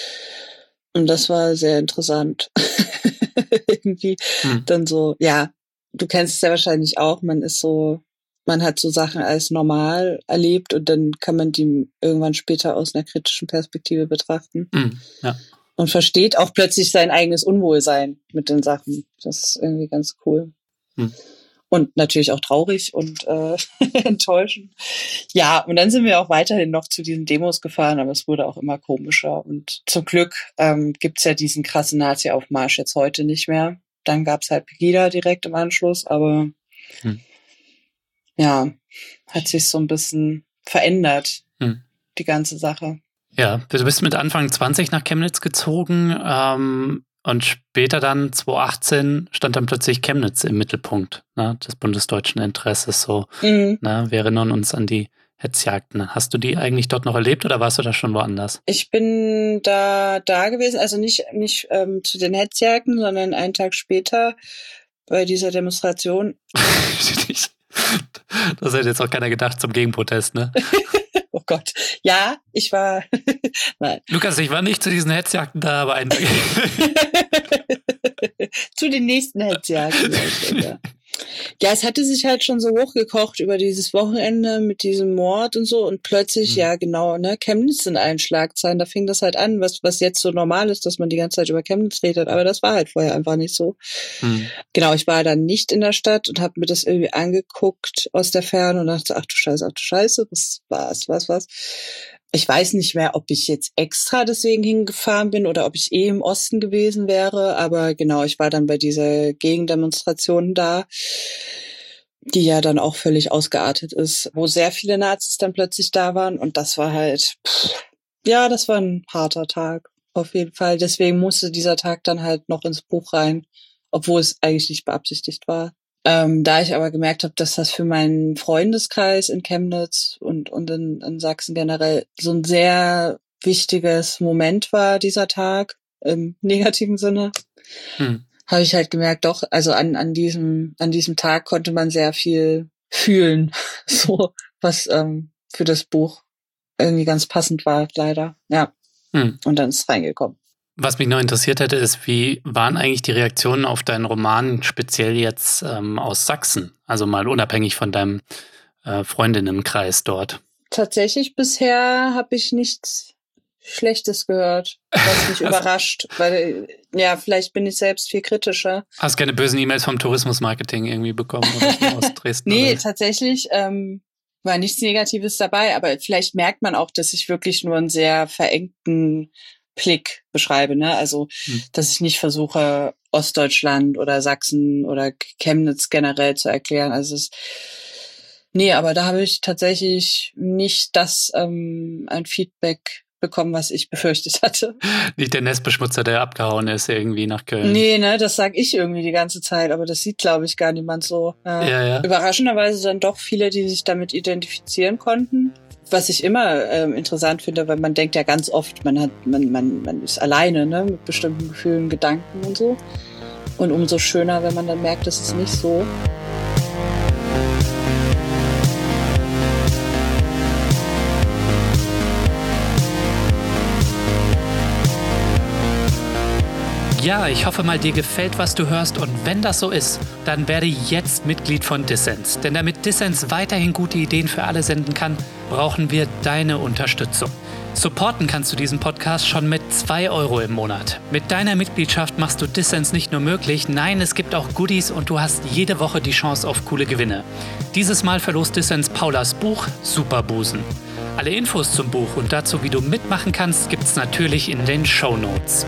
Und das war sehr interessant. Irgendwie hm. dann so, ja, du kennst es ja wahrscheinlich auch, man ist so, man hat so Sachen als normal erlebt und dann kann man die irgendwann später aus einer kritischen Perspektive betrachten. Mm, ja. Und versteht auch plötzlich sein eigenes Unwohlsein mit den Sachen. Das ist irgendwie ganz cool. Mm. Und natürlich auch traurig und äh, enttäuschend. Ja, und dann sind wir auch weiterhin noch zu diesen Demos gefahren, aber es wurde auch immer komischer. Und zum Glück ähm, gibt's ja diesen krassen Nazi-Aufmarsch jetzt heute nicht mehr. Dann gab's halt Pegida direkt im Anschluss, aber hm. ja, hat sich so ein bisschen verändert, hm. die ganze Sache. Ja, du bist mit Anfang zwanzig nach Chemnitz gezogen ähm, und später dann, zweitausendachtzehn, stand dann plötzlich Chemnitz im Mittelpunkt, ne, des bundesdeutschen Interesses. So, mhm. ne, wir erinnern uns an die Hetzjagden. Hast du die eigentlich dort noch erlebt oder warst du da schon woanders? Ich bin da da gewesen, also nicht nicht ähm, zu den Hetzjagden, sondern einen Tag später bei dieser Demonstration. Das hätte jetzt auch keiner gedacht zum Gegenprotest, ne? Oh Gott. Ja, ich war... Nein. Lukas, ich war nicht zu diesen Hetzjagden da, aber ein Tag. Zu den nächsten Hetzjagden. Ja. Ja, es hatte sich halt schon so hochgekocht über dieses Wochenende mit diesem Mord und so und plötzlich, mhm. ja genau, ne, Chemnitz in allen Schlagzeilen, da fing das halt an, was was jetzt so normal ist, dass man die ganze Zeit über Chemnitz redet, aber das war halt vorher einfach nicht so. Mhm. Genau, ich war dann nicht in der Stadt und habe mir das irgendwie angeguckt aus der Ferne und dachte, ach du Scheiße, ach du Scheiße, was was, was, was. Ich weiß nicht mehr, ob ich jetzt extra deswegen hingefahren bin oder ob ich eh im Osten gewesen wäre, aber genau, ich war dann bei dieser Gegendemonstration da, die ja dann auch völlig ausgeartet ist, wo sehr viele Nazis dann plötzlich da waren und das war halt, pff, ja, das war ein harter Tag, auf jeden Fall. Deswegen musste dieser Tag dann halt noch ins Buch rein, obwohl es eigentlich nicht beabsichtigt war. Ähm, da ich aber gemerkt habe, dass das für meinen Freundeskreis in Chemnitz und, und in, in Sachsen generell so ein sehr wichtiges Moment war, dieser Tag, im negativen Sinne, hm. habe ich halt gemerkt, doch, also an, an diesem, an diesem Tag konnte man sehr viel fühlen, so, was ähm, für das Buch irgendwie ganz passend war, leider, ja. Hm. Und dann ist es reingekommen. Was mich noch interessiert hätte, ist, wie waren eigentlich die Reaktionen auf deinen Roman, speziell jetzt ähm, aus Sachsen? Also mal unabhängig von deinem äh, Freundinnenkreis dort. Tatsächlich bisher habe ich nichts Schlechtes gehört, was mich also, überrascht. Weil, ja, vielleicht bin ich selbst viel kritischer. Hast keine bösen E-Mails vom Tourismusmarketing irgendwie bekommen oder so aus Dresden? Nee, oder? tatsächlich ähm, war nichts Negatives dabei, aber vielleicht merkt man auch, dass ich wirklich nur einen sehr verengten Blick beschreibe, ne? Also, hm. dass ich nicht versuche, Ostdeutschland oder Sachsen oder Chemnitz generell zu erklären. Also es, nee, aber da habe ich tatsächlich nicht das ähm, ein Feedback bekommen, was ich befürchtet hatte. Nicht der Nestbeschmutzer, der abgehauen ist irgendwie nach Köln. Nee, ne, das sag ich irgendwie die ganze Zeit, aber das sieht, glaube ich, gar niemand so. Äh, ja, ja. Überraschenderweise dann doch viele, die sich damit identifizieren konnten. Was ich immer ähm, interessant finde, weil man denkt ja ganz oft, man hat, man, man, man ist alleine, ne, mit bestimmten Gefühlen, Gedanken und so. Und umso schöner, wenn man dann merkt, das ist nicht so. Ja, ich hoffe mal, dir gefällt, was du hörst, und wenn das so ist, dann werde jetzt Mitglied von Dissens. Denn damit Dissens weiterhin gute Ideen für alle senden kann, brauchen wir deine Unterstützung. Supporten kannst du diesen Podcast schon mit zwei Euro im Monat. Mit deiner Mitgliedschaft machst du Dissens nicht nur möglich, nein, es gibt auch Goodies und du hast jede Woche die Chance auf coole Gewinne. Dieses Mal verlost Dissens Paulas Buch Superbusen. Alle Infos zum Buch und dazu, wie du mitmachen kannst, gibt's natürlich in den Shownotes.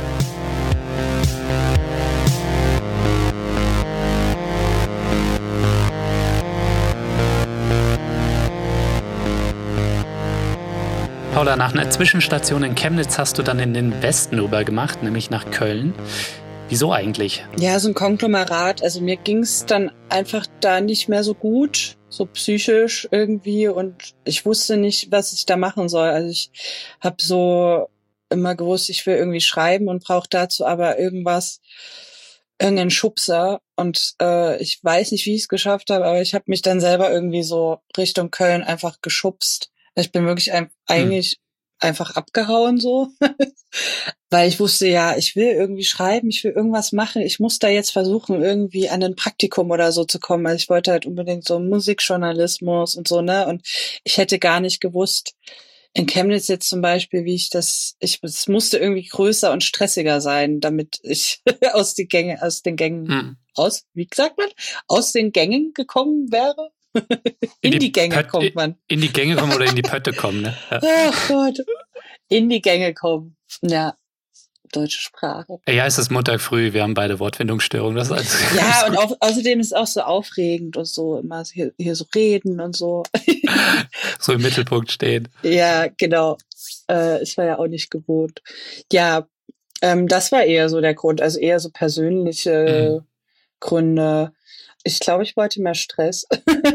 Paula, nach einer Zwischenstation in Chemnitz hast du dann in den Westen rübergemacht, nämlich nach Köln. Wieso eigentlich? Ja, so ein Konglomerat. Also mir ging es dann einfach da nicht mehr so gut, so psychisch irgendwie. Und ich wusste nicht, was ich da machen soll. Also ich habe so immer gewusst, ich will irgendwie schreiben und brauche dazu aber irgendwas, irgendeinen Schubser. Und äh, ich weiß nicht, wie ich es geschafft habe, aber ich habe mich dann selber irgendwie so Richtung Köln einfach geschubst. Ich bin wirklich ein, eigentlich hm. einfach abgehauen so, weil ich wusste, ja, ich will irgendwie schreiben, ich will irgendwas machen, ich muss da jetzt versuchen, irgendwie an ein Praktikum oder so zu kommen. Also ich wollte halt unbedingt so Musikjournalismus und so, ne? Und ich hätte gar nicht gewusst, in Chemnitz jetzt zum Beispiel, wie ich das, ich, es musste irgendwie größer und stressiger sein, damit ich aus die Gänge, aus den Gängen, hm. aus, wie sagt man, aus den Gängen gekommen wäre. In, in die, die Gänge Pöt, kommt man. In die Gänge kommen oder in die Pötte kommen, ne? Ja. Ach Gott. In die Gänge kommen. Ja, deutsche Sprache. Ja, es ist Montag früh, wir haben beide Wortfindungsstörungen. Das ist alles ja, und au- außerdem ist es auch so aufregend und so, immer hier, hier so reden und so. So im Mittelpunkt stehen. Ja, genau. Äh, ich war ja auch nicht gewohnt. Ja, ähm, das war eher so der Grund, also eher so persönliche mhm. Gründe. Ich glaube, ich wollte mehr Stress.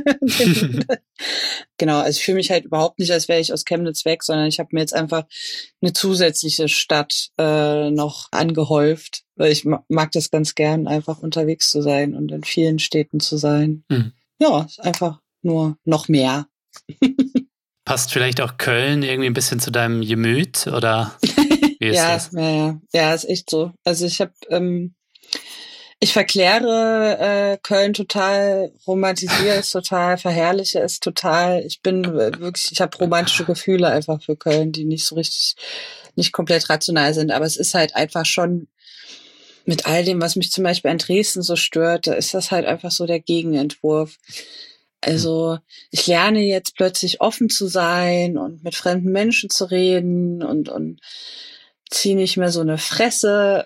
Genau, also ich fühle mich halt überhaupt nicht, als wäre ich aus Chemnitz weg, sondern ich habe mir jetzt einfach eine zusätzliche Stadt äh, noch angehäuft, weil ich ma- mag das ganz gern, einfach unterwegs zu sein und in vielen Städten zu sein. Mhm. Ja, ist einfach nur noch mehr. Passt vielleicht auch Köln irgendwie ein bisschen zu deinem Gemüt, oder wie ist ja, das? Ja, ja, ja, ist echt so. Also ich habe ähm, Ich verkläre äh, Köln total, romantisiere es total, verherrliche es total. Ich bin äh, wirklich, ich habe romantische Gefühle einfach für Köln, die nicht so richtig, nicht komplett rational sind. Aber es ist halt einfach schon mit all dem, was mich zum Beispiel an Dresden so stört, da ist das halt einfach so der Gegenentwurf. Also ich lerne jetzt plötzlich offen zu sein und mit fremden Menschen zu reden und und ziehe nicht mehr so eine Fresse.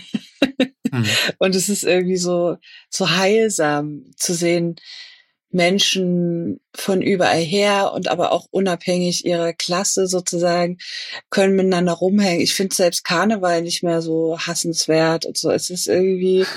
Mhm. Und es ist irgendwie so so heilsam zu sehen, Menschen von überall her und aber auch unabhängig ihrer Klasse sozusagen können miteinander rumhängen. Ich finde selbst Karneval nicht mehr so hassenswert und so. Es ist irgendwie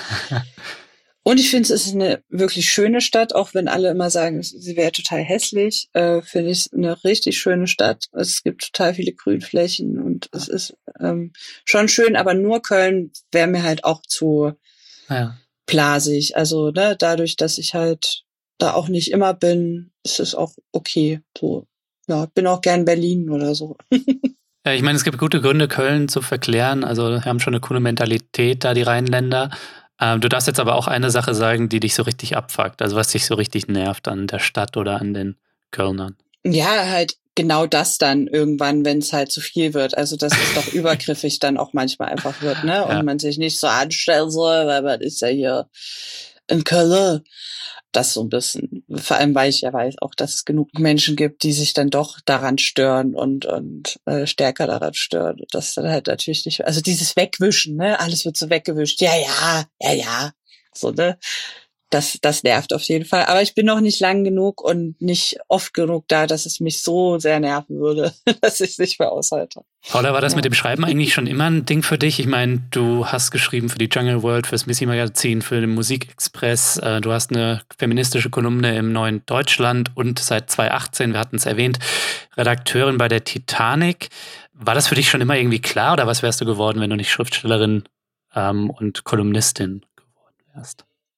und ich finde, es ist eine wirklich schöne Stadt, auch wenn alle immer sagen, sie wäre total hässlich, äh, finde ich es eine richtig schöne Stadt. Es gibt total viele Grünflächen und es ist ähm, schon schön, aber nur Köln wäre mir halt auch zu ja. blasig. Also ne, dadurch, dass ich halt da auch nicht immer bin, ist es auch okay. So, ja, bin auch gern Berlin oder so. Ja, ich meine, es gibt gute Gründe, Köln zu verklären. Also wir haben schon eine coole Mentalität da, die Rheinländer. Ähm, du darfst jetzt aber auch eine Sache sagen, die dich so richtig abfuckt, also was dich so richtig nervt an der Stadt oder an den Kölnern. Ja, halt genau das dann irgendwann, wenn es halt zu viel wird. Also dass es doch übergriffig dann auch manchmal einfach wird, ne? Und ja. man sich nicht so anstellen soll, weil man ist ja hier in Köln. Das so ein bisschen, vor allem weil ich ja weiß auch, dass es genug Menschen gibt, die sich dann doch daran stören und und äh, stärker daran stören. Und das dann halt natürlich nicht, also dieses Wegwischen, ne, alles wird so weggewischt, ja, ja, ja, ja, so, ne, das das nervt auf jeden Fall. Aber ich bin noch nicht lang genug und nicht oft genug da, dass es mich so sehr nerven würde, dass ich es nicht mehr aushalte. Paula, war das ja. mit dem Schreiben eigentlich schon immer ein Ding für dich? Ich meine, du hast geschrieben für die Jungle World, fürs Missy-Magazin, für den Musikexpress. Du hast eine feministische Kolumne im Neuen Deutschland und seit zwanzig achtzehn, wir hatten es erwähnt, Redakteurin bei der Titanic. War das für dich schon immer irgendwie klar oder was wärst du geworden, wenn du nicht Schriftstellerin ähm, und Kolumnistin geworden wärst?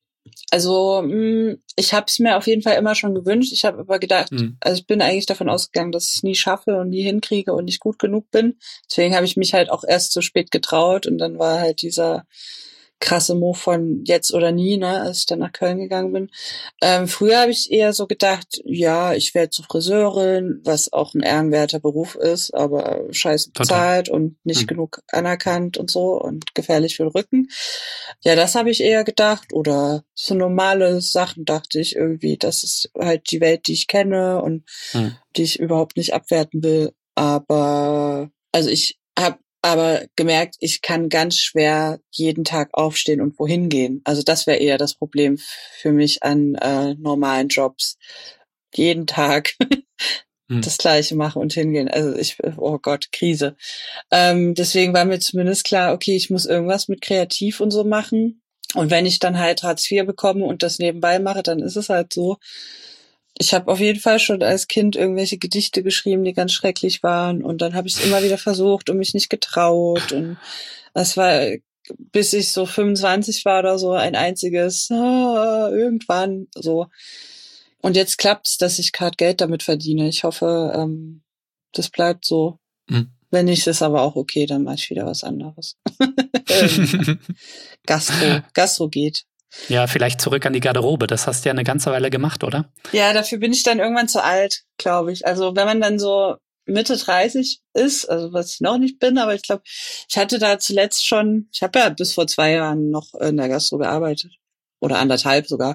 Also mh, ich habe es mir auf jeden Fall immer schon gewünscht. Ich habe aber gedacht, Mhm. also ich bin eigentlich davon ausgegangen, dass ich es nie schaffe und nie hinkriege und nicht gut genug bin. Deswegen habe ich mich halt auch erst zu spät getraut und dann war halt dieser krasse Move von jetzt oder nie, ne, als ich dann nach Köln gegangen bin. Ähm, früher habe ich eher so gedacht, ja, ich werde zur Friseurin, was auch ein ehrenwerter Beruf ist, aber scheiße bezahlt und nicht mhm. genug anerkannt und so und gefährlich für den Rücken. Ja, das habe ich eher gedacht. Oder so normale Sachen dachte ich irgendwie, das ist halt die Welt, die ich kenne und mhm. die ich überhaupt nicht abwerten will. Aber also ich habe aber gemerkt, ich kann ganz schwer jeden Tag aufstehen und wohin gehen. Also das wäre eher das Problem für mich an äh, normalen Jobs. Jeden Tag hm. das Gleiche machen und hingehen. Also ich, oh Gott, Krise. Ähm, deswegen war mir zumindest klar, okay, ich muss irgendwas mit kreativ und so machen. Und wenn ich dann halt Hartz vier bekomme und das nebenbei mache, dann ist es halt so. Ich habe auf jeden Fall schon als Kind irgendwelche Gedichte geschrieben, die ganz schrecklich waren. Und dann habe ich es immer wieder versucht und mich nicht getraut. Und das war, bis ich so fünfundzwanzig war oder so, ein einziges ah, irgendwann so. Und jetzt klappt's, dass ich gerade Geld damit verdiene. Ich hoffe, ähm, das bleibt so. Mhm. Wenn nicht, ist aber auch okay, dann mache ich wieder was anderes. Gastro, Gastro geht. Ja, vielleicht zurück an die Garderobe. Das hast du ja eine ganze Weile gemacht, oder? Ja, dafür bin ich dann irgendwann zu alt, glaube ich. Also wenn man dann so Mitte dreißig ist, also was ich noch nicht bin, aber ich glaube, ich hatte da zuletzt schon, ich habe ja bis vor zwei Jahren noch in der Gastro gearbeitet. Oder anderthalb sogar.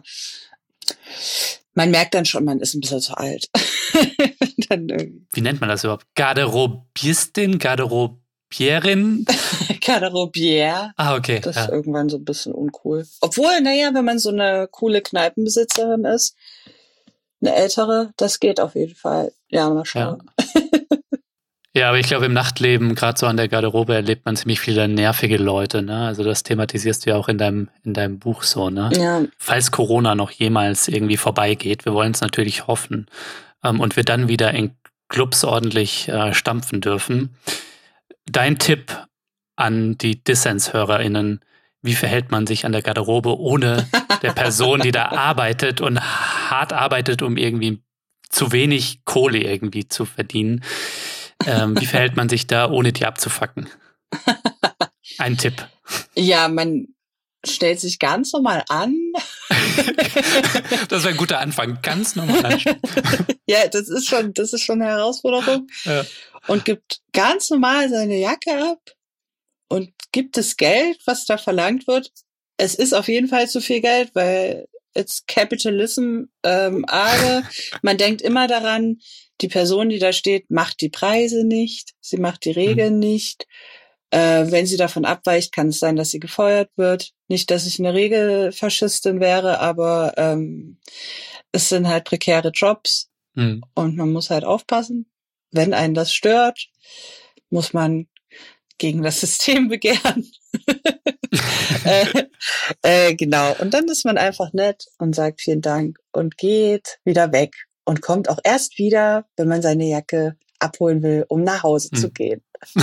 Man merkt dann schon, man ist ein bisschen zu alt. dann Wie nennt man das überhaupt? Garderobistin? Garderob Pierin? Garderobier. Ah, okay. Das ja. ist irgendwann so ein bisschen uncool. Obwohl, naja, wenn man so eine coole Kneipenbesitzerin ist, eine ältere, das geht auf jeden Fall. Ja, mal schauen. Ja, ja, aber ich glaube, im Nachtleben, gerade so an der Garderobe, erlebt man ziemlich viele nervige Leute, ne? Also das thematisierst du ja auch in deinem, in deinem Buch so, ne? Ja. Falls Corona noch jemals irgendwie vorbeigeht, wir wollen es natürlich hoffen, ähm, und wir dann wieder in Clubs ordentlich äh, stampfen dürfen. Dein Tipp an die Dissens-HörerInnen, wie verhält man sich an der Garderobe ohne der Person, die da arbeitet und hart arbeitet, um irgendwie zu wenig Kohle irgendwie zu verdienen? Ähm, wie verhält man sich da, ohne die abzufacken? Ein Tipp. Ja, man stellt sich ganz normal an. Das wäre ein guter Anfang. Ganz normal anstellen. Ja, das ist schon, das ist schon eine Herausforderung. Ja. Und gibt ganz normal seine Jacke ab und gibt das Geld, was da verlangt wird. Es ist auf jeden Fall zu viel Geld, weil it's Capitalism, ähm, aber man denkt immer daran, die Person, die da steht, macht die Preise nicht, sie macht die Regeln mhm. nicht. Äh, wenn sie davon abweicht, kann es sein, dass sie gefeuert wird. Nicht, dass ich eine Regelfaschistin wäre, aber ähm, es sind halt prekäre Jobs mhm. und man muss halt aufpassen. Wenn einen das stört, muss man gegen das System begehren. äh, äh, genau. Und dann ist man einfach nett und sagt vielen Dank und geht wieder weg und kommt auch erst wieder, wenn man seine Jacke abholen will, um nach Hause hm. zu gehen.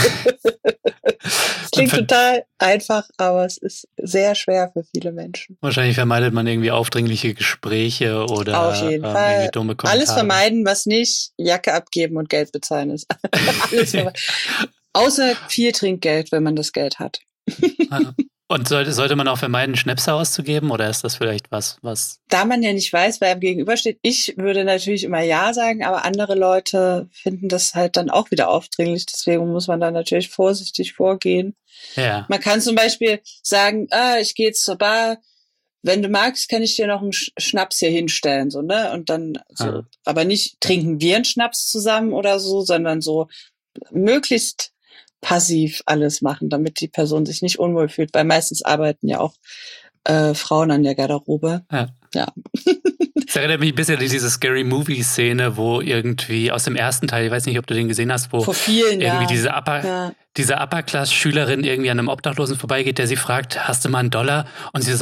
Klingt total einfach, aber es ist sehr schwer für viele Menschen. Wahrscheinlich vermeidet man irgendwie aufdringliche Gespräche oder auf jeden ähm, Fall. dumme Kommentare. Alles vermeiden, was nicht Jacke abgeben und Geld bezahlen ist. Alles vermeiden. Außer viel Trinkgeld, wenn man das Geld hat. Und sollte, sollte man auch vermeiden, Schnäpse auszugeben, oder ist das vielleicht was, was... Da man ja nicht weiß, wer einem gegenübersteht, ich würde natürlich immer Ja sagen, aber andere Leute finden das halt dann auch wieder aufdringlich, deswegen muss man da natürlich vorsichtig vorgehen. Ja. Man kann zum Beispiel sagen, ah, ich gehe jetzt zur Bar, wenn du magst, kann ich dir noch einen Schnaps hier hinstellen, so, ne, und dann so, ah. aber nicht trinken wir einen Schnaps zusammen oder so, sondern so möglichst passiv alles machen, damit die Person sich nicht unwohl fühlt, weil meistens arbeiten ja auch äh, Frauen an der Garderobe. Ja. ja. Das erinnert mich ein bisschen an diese Scary-Movie-Szene, wo irgendwie aus dem ersten Teil, ich weiß nicht, ob du den gesehen hast, wo vor vielen irgendwie Jahren. diese Upper, ja. diese Upper-Class-Schülerin irgendwie an einem Obdachlosen vorbeigeht, der sie fragt, hast du mal einen Dollar? Und sie sagt,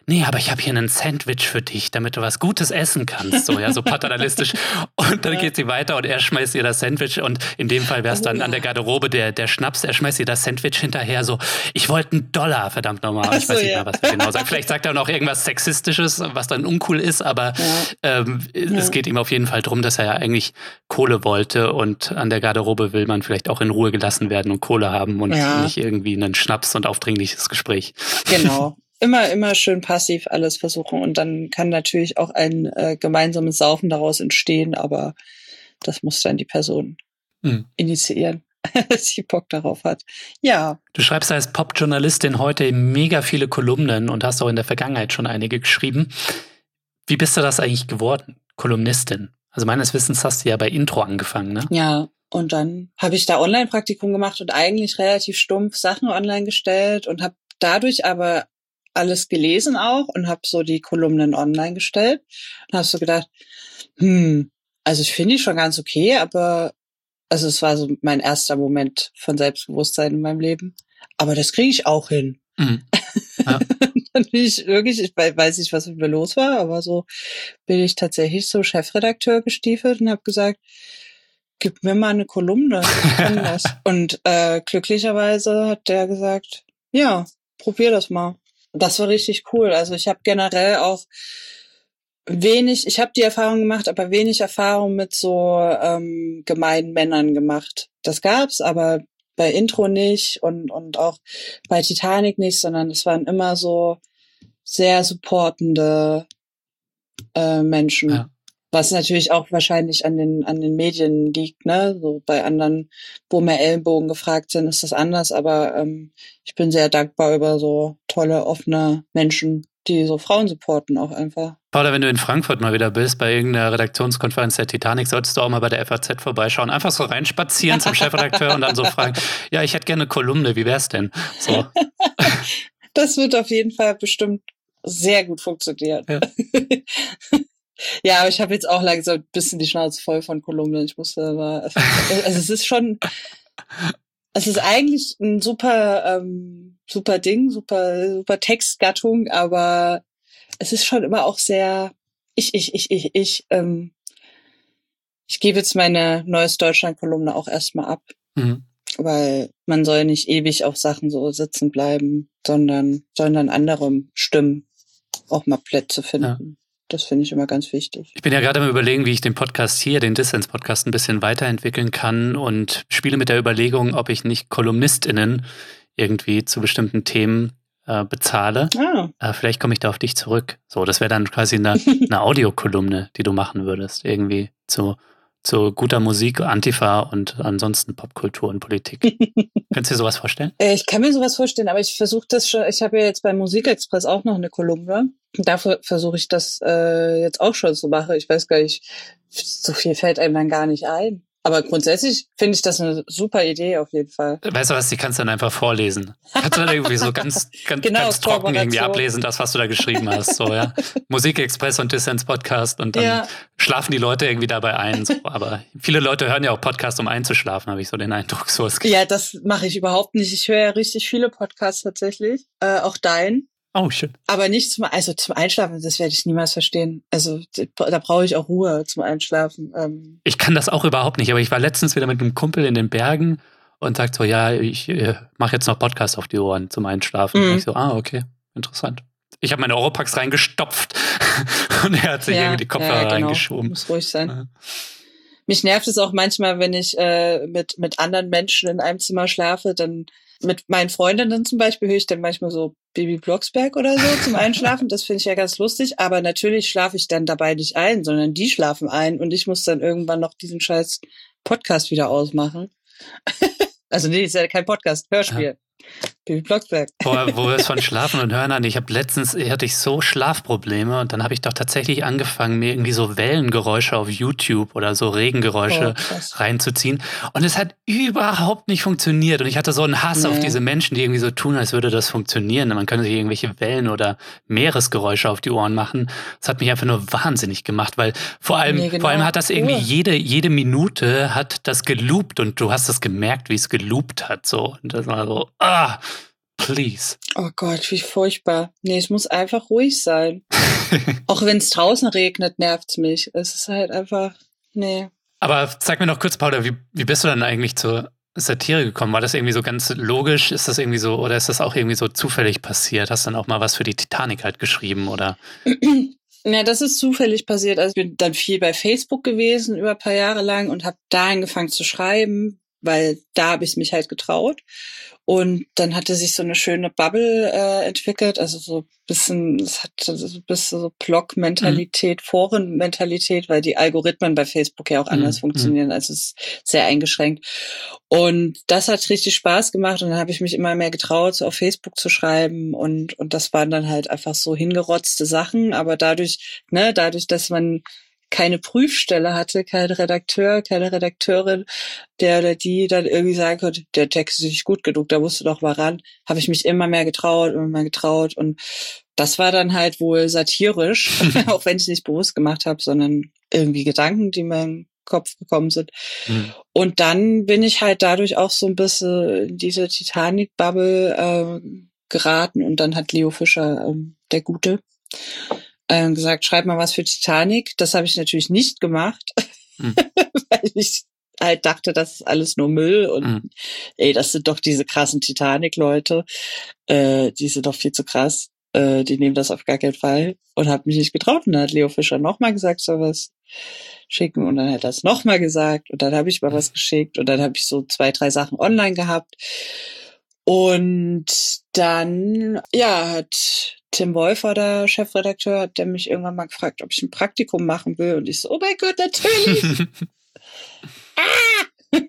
nee, aber ich habe hier ein Sandwich für dich, damit du was Gutes essen kannst. So, ja, so paternalistisch. Und dann ja. geht sie weiter und er schmeißt ihr das Sandwich und in dem Fall wäre es dann oh, an der Garderobe der, der Schnaps, er schmeißt ihr das Sandwich hinterher so, ich wollte einen Dollar, verdammt nochmal. Ich so, weiß nicht ja. mehr, was er genau sagt. Vielleicht sagt er noch irgendwas Sexistisches, was dann uncool ist, aber ja. Ähm, ja. es geht ihm auf jeden Fall darum, dass er ja eigentlich Kohle wollte und an der Garderobe will man vielleicht auch in Ruhe gelassen werden und Kohle haben und ja. nicht irgendwie einen Schnaps und aufdringliches Gespräch. Genau. Immer, immer schön passiv alles versuchen und dann kann natürlich auch ein äh, gemeinsames Saufen daraus entstehen, aber das muss dann die Person hm. initiieren, dass sie Bock darauf hat. Ja. Du schreibst als Popjournalistin heute mega viele Kolumnen und hast auch in der Vergangenheit schon einige geschrieben. Wie bist du das eigentlich geworden, Kolumnistin? Also meines Wissens hast du ja bei Intro angefangen, ne? Ja. Und dann habe ich da Online-Praktikum gemacht und eigentlich relativ stumpf Sachen online gestellt und habe dadurch aber alles gelesen auch und habe so die Kolumnen online gestellt und habe so gedacht, hm, also ich finde die schon ganz okay, aber also es war so mein erster Moment von Selbstbewusstsein in meinem Leben, aber das kriege ich auch hin. Mhm. Ja. Dann bin ich wirklich, ich weiß nicht, was mit mir los war, aber so bin ich tatsächlich so Chefredakteur gestiefelt und habe gesagt, gib mir mal eine Kolumne. Ich kann das. Und äh, glücklicherweise hat der gesagt, ja, probier das mal. Das war richtig cool. Also ich habe generell auch wenig, ich habe die Erfahrung gemacht, aber wenig Erfahrung mit so ähm, gemeinen Männern gemacht. Das gab's, aber bei Intro nicht und und auch bei Titanic nicht, sondern es waren immer so sehr supportende äh, Menschen. Ja. Was natürlich auch wahrscheinlich an den an den Medien liegt, ne? So bei anderen, wo mehr Ellenbogen gefragt sind, ist das anders. Aber ähm, ich bin sehr dankbar über so tolle, offene Menschen, die so Frauen supporten auch einfach. Paula, wenn du in Frankfurt mal wieder bist, bei irgendeiner Redaktionskonferenz der Titanic, solltest du auch mal bei der F A Z vorbeischauen. Einfach so reinspazieren zum Chefredakteur und dann so fragen, ja, ich hätte gerne eine Kolumne, wie wär's denn? So. Das wird auf jeden Fall bestimmt sehr gut funktionieren. Ja. Ja, aber ich habe jetzt auch langsam ein bisschen die Schnauze voll von Kolumnen. Ich musste mal, also es ist schon, es ist eigentlich ein super, ähm, super Ding, super, super Textgattung, aber es ist schon immer auch sehr, ich, ich, ich, ich, ich, ähm, ich gebe jetzt meine Neues Deutschland-Kolumne auch erstmal ab, mhm. weil man soll nicht ewig auf Sachen so sitzen bleiben, sondern, sondern anderen Stimmen auch mal Plätze finden. Ja. Das finde ich immer ganz wichtig. Ich bin ja gerade am Überlegen, wie ich den Podcast hier, den Dissens-Podcast, ein bisschen weiterentwickeln kann und spiele mit der Überlegung, ob ich nicht KolumnistInnen irgendwie zu bestimmten Themen äh, bezahle. Ah. Äh, vielleicht komme ich da auf dich zurück. So, das wäre dann quasi eine, eine Audiokolumne, die du machen würdest, irgendwie zu, zu guter Musik, Antifa und ansonsten Popkultur und Politik. Könntest du dir sowas vorstellen? Ich kann mir sowas vorstellen, aber ich versuche das schon, ich habe ja jetzt beim Musikexpress auch noch eine Kolumne. Dafür versuche ich das äh, jetzt auch schon zu machen. Ich weiß gar nicht, so viel fällt einem dann gar nicht ein. Aber grundsätzlich finde ich das eine super Idee auf jeden Fall. Weißt du was, die kannst du dann einfach vorlesen. Kannst du dann irgendwie so ganz, ganz, genau, ganz trocken irgendwie ablesen, das, was du da geschrieben hast. So, ja. Musikexpress und Dissens-Podcast und dann ja. schlafen die Leute irgendwie dabei ein. So. Aber viele Leute hören ja auch Podcasts, um einzuschlafen, habe ich so den Eindruck. So, ja, das mache ich überhaupt nicht. Ich höre ja richtig viele Podcasts tatsächlich, äh, auch deinen. Oh, schön. Aber nicht zum, also zum Einschlafen, das werde ich niemals verstehen. Also da brauche ich auch Ruhe zum Einschlafen. Ähm. Ich kann das auch überhaupt nicht, aber ich war letztens wieder mit einem Kumpel in den Bergen und sagt so, ja, ich äh, mache jetzt noch Podcast auf die Ohren zum Einschlafen. Mhm. Und ich so, ah, okay, interessant. Ich habe meine Oropax reingestopft und er hat sich ja, irgendwie die Kopfhörer ja, genau. reingeschoben. Muss ruhig sein. Ja. Mich nervt es auch manchmal, wenn ich äh, mit mit anderen Menschen in einem Zimmer schlafe, dann mit meinen Freundinnen zum Beispiel höre ich dann manchmal so Bibi Blocksberg oder so zum Einschlafen. Das finde ich ja ganz lustig. Aber natürlich schlafe ich dann dabei nicht ein, sondern die schlafen ein und ich muss dann irgendwann noch diesen scheiß Podcast wieder ausmachen. Also nee, ist ja kein Podcast, Hörspiel. Ja. Bibi Blocksberg. Boah, wo wir es von Schlafen und Hören an. Ich habe letztens, hatte ich so Schlafprobleme und dann habe ich doch tatsächlich angefangen, mir irgendwie so Wellengeräusche auf YouTube oder so Regengeräusche oh, reinzuziehen. Und es hat überhaupt nicht funktioniert. Und ich hatte so einen Hass nee. auf diese Menschen, die irgendwie so tun, als würde das funktionieren. Man könnte sich irgendwelche Wellen oder Meeresgeräusche auf die Ohren machen. Das hat mich einfach nur wahnsinnig gemacht, weil vor allem, nee, genau. vor allem hat das irgendwie oh. jede, jede Minute hat das geloopt und du hast das gemerkt, wie es geloopt hat. So. Und das war so, ah, Please. Oh Gott, wie furchtbar. Nee, es muss einfach ruhig sein. Auch wenn es draußen regnet, nervt's mich. Es ist halt einfach, nee. Aber sag mir noch kurz, Paula, wie, wie bist du dann eigentlich zur Satire gekommen? War das irgendwie so ganz logisch? Ist das irgendwie so, oder ist das auch irgendwie so zufällig passiert? Hast du dann auch mal was für die Titanic halt geschrieben, oder? Ja, das ist zufällig passiert. Also ich bin dann viel bei Facebook gewesen, über ein paar Jahre lang, und habe da angefangen zu schreiben, weil da habe ich mich halt getraut. Und dann hatte sich so eine schöne Bubble äh, entwickelt, also so ein bisschen, es hat so ein bisschen so Blog-Mentalität, mhm. Foren-Mentalität, weil die Algorithmen bei Facebook ja auch anders mhm. funktionieren, also es ist sehr eingeschränkt. Und das hat richtig Spaß gemacht, und dann habe ich mich immer mehr getraut, so auf Facebook zu schreiben, und und das waren dann halt einfach so hingerotzte Sachen, aber dadurch, ne, dadurch, dass man keine Prüfstelle hatte, kein Redakteur, keine Redakteurin, der oder die dann irgendwie sagen konnte, der Text ist nicht gut genug, da musst du doch mal ran, habe ich mich immer mehr getraut, immer mehr getraut, und das war dann halt wohl satirisch, auch wenn ich es nicht bewusst gemacht habe, sondern irgendwie Gedanken, die mir im Kopf gekommen sind. Mhm. Und dann bin ich halt dadurch auch so ein bisschen in diese Titanic-Bubble äh, geraten, und dann hat Leo Fischer, äh, der Gute, Ähm, gesagt, schreib mal was für Titanic. Das habe ich natürlich nicht gemacht, mhm. weil ich halt dachte, das ist alles nur Müll, und mhm. ey, das sind doch diese krassen Titanic-Leute, äh, die sind doch viel zu krass, äh, die nehmen das auf gar keinen Fall, und habe mich nicht getraut. Und dann hat Leo Fischer nochmal gesagt, soll was schicken, und dann hat er das nochmal gesagt, und dann habe ich mal was geschickt, und dann habe ich so zwei, drei Sachen online gehabt. Und dann, ja, hat Tim Wolfer, der Chefredakteur, hat der mich irgendwann mal gefragt, ob ich ein Praktikum machen will. Und ich so, oh mein Gott, natürlich! ah!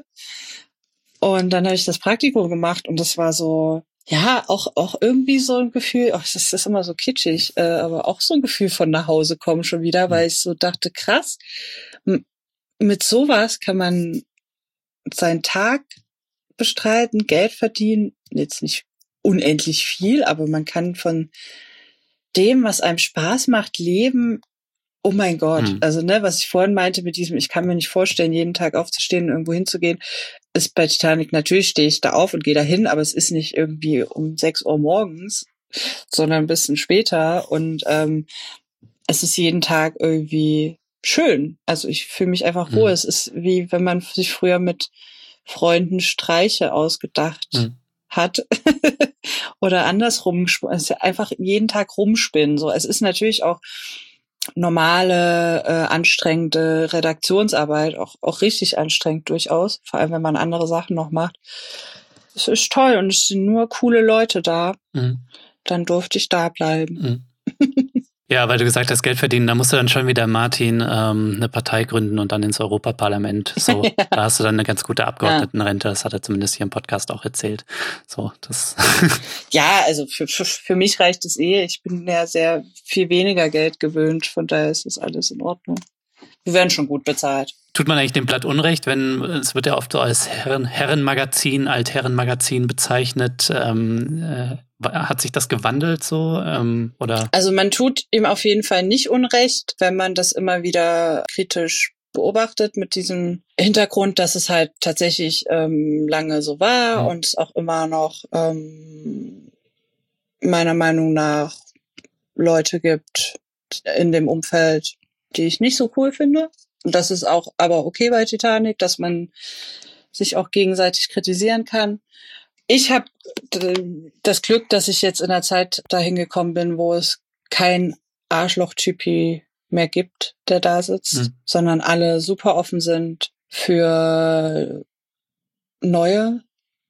Und dann habe ich das Praktikum gemacht, und das war so, ja, auch auch irgendwie so ein Gefühl, ach, das ist immer so kitschig, äh, aber auch so ein Gefühl von nach Hause kommen schon wieder, weil ich so dachte, krass, m- mit sowas kann man seinen Tag bestreiten, Geld verdienen, jetzt nicht unendlich viel, aber man kann von dem, was einem Spaß macht, leben. Oh mein Gott, mhm. also ne, was ich vorhin meinte mit diesem, ich kann mir nicht vorstellen, jeden Tag aufzustehen und irgendwo hinzugehen, ist bei Titanic, natürlich stehe ich da auf und gehe da hin, aber es ist nicht irgendwie um sechs Uhr morgens, sondern ein bisschen später, und ähm, es ist jeden Tag irgendwie schön. Also ich fühle mich einfach wohl. Mhm. Es ist wie, wenn man sich früher mit Freunden Streiche ausgedacht mhm. hat oder andersrum, es ist ja einfach jeden Tag rumspinnen. So, es ist natürlich auch normale, äh, anstrengende Redaktionsarbeit, auch auch richtig anstrengend durchaus, vor allem wenn man andere Sachen noch macht. Es ist toll, und es sind nur coole Leute da. Mhm. Dann durfte ich da bleiben. Mhm. Ja, weil du gesagt hast, Geld verdienen, da musst du dann schon wieder, Martin, ähm, eine Partei gründen und dann ins Europaparlament. So, ja. Da hast du dann eine ganz gute Abgeordnetenrente. Das hat er zumindest hier im Podcast auch erzählt. So, das. Ja, also für, für, für mich reicht es eh. Ich bin ja sehr viel weniger Geld gewöhnt, von daher ist das alles in Ordnung. Wir werden schon gut bezahlt. Tut man eigentlich dem Blatt Unrecht, wenn es wird ja oft so als Herren, Herrenmagazin, Altherrenmagazin bezeichnet. Ähm, äh, hat sich das gewandelt so? Ähm, oder? Also man tut ihm auf jeden Fall nicht Unrecht, wenn man das immer wieder kritisch beobachtet, mit diesem Hintergrund, dass es halt tatsächlich ähm, lange so war, mhm. und es auch immer noch ähm, meiner Meinung nach Leute gibt in dem Umfeld, die ich nicht so cool finde. Und das ist auch aber okay bei Titanic, dass man sich auch gegenseitig kritisieren kann. Ich habe das Glück, dass ich jetzt in der Zeit dahin gekommen bin, wo es kein Arschloch-Typi mehr gibt, der da sitzt, mhm. sondern alle super offen sind für neue.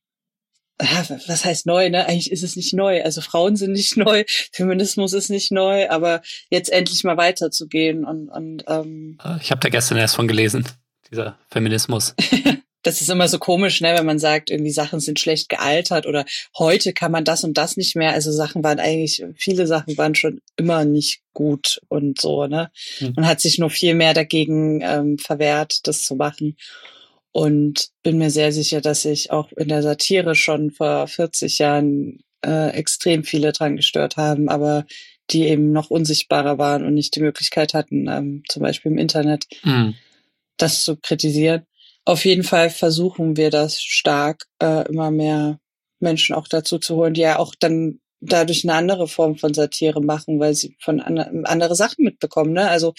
Was heißt neu, ne? Eigentlich ist es nicht neu. Also Frauen sind nicht neu, Feminismus ist nicht neu, aber jetzt endlich mal weiterzugehen. Und, und ähm ich habe da gestern erst von gelesen, dieser Feminismus. Das ist immer so komisch, ne, wenn man sagt, irgendwie Sachen sind schlecht gealtert oder heute kann man das und das nicht mehr. Also Sachen waren eigentlich, viele Sachen waren schon immer nicht gut und so, ne. Mhm. Man hat sich nur viel mehr dagegen ähm, verwehrt, das zu machen. Und bin mir sehr sicher, dass sich auch in der Satire schon vor vierzig Jahren äh, extrem viele dran gestört haben, aber die eben noch unsichtbarer waren und nicht die Möglichkeit hatten, ähm, zum Beispiel im Internet, mhm. das zu kritisieren. Auf jeden Fall versuchen wir das stark, äh, immer mehr Menschen auch dazu zu holen, die ja auch dann dadurch eine andere Form von Satire machen, weil sie von an, andere Sachen mitbekommen, ne? Also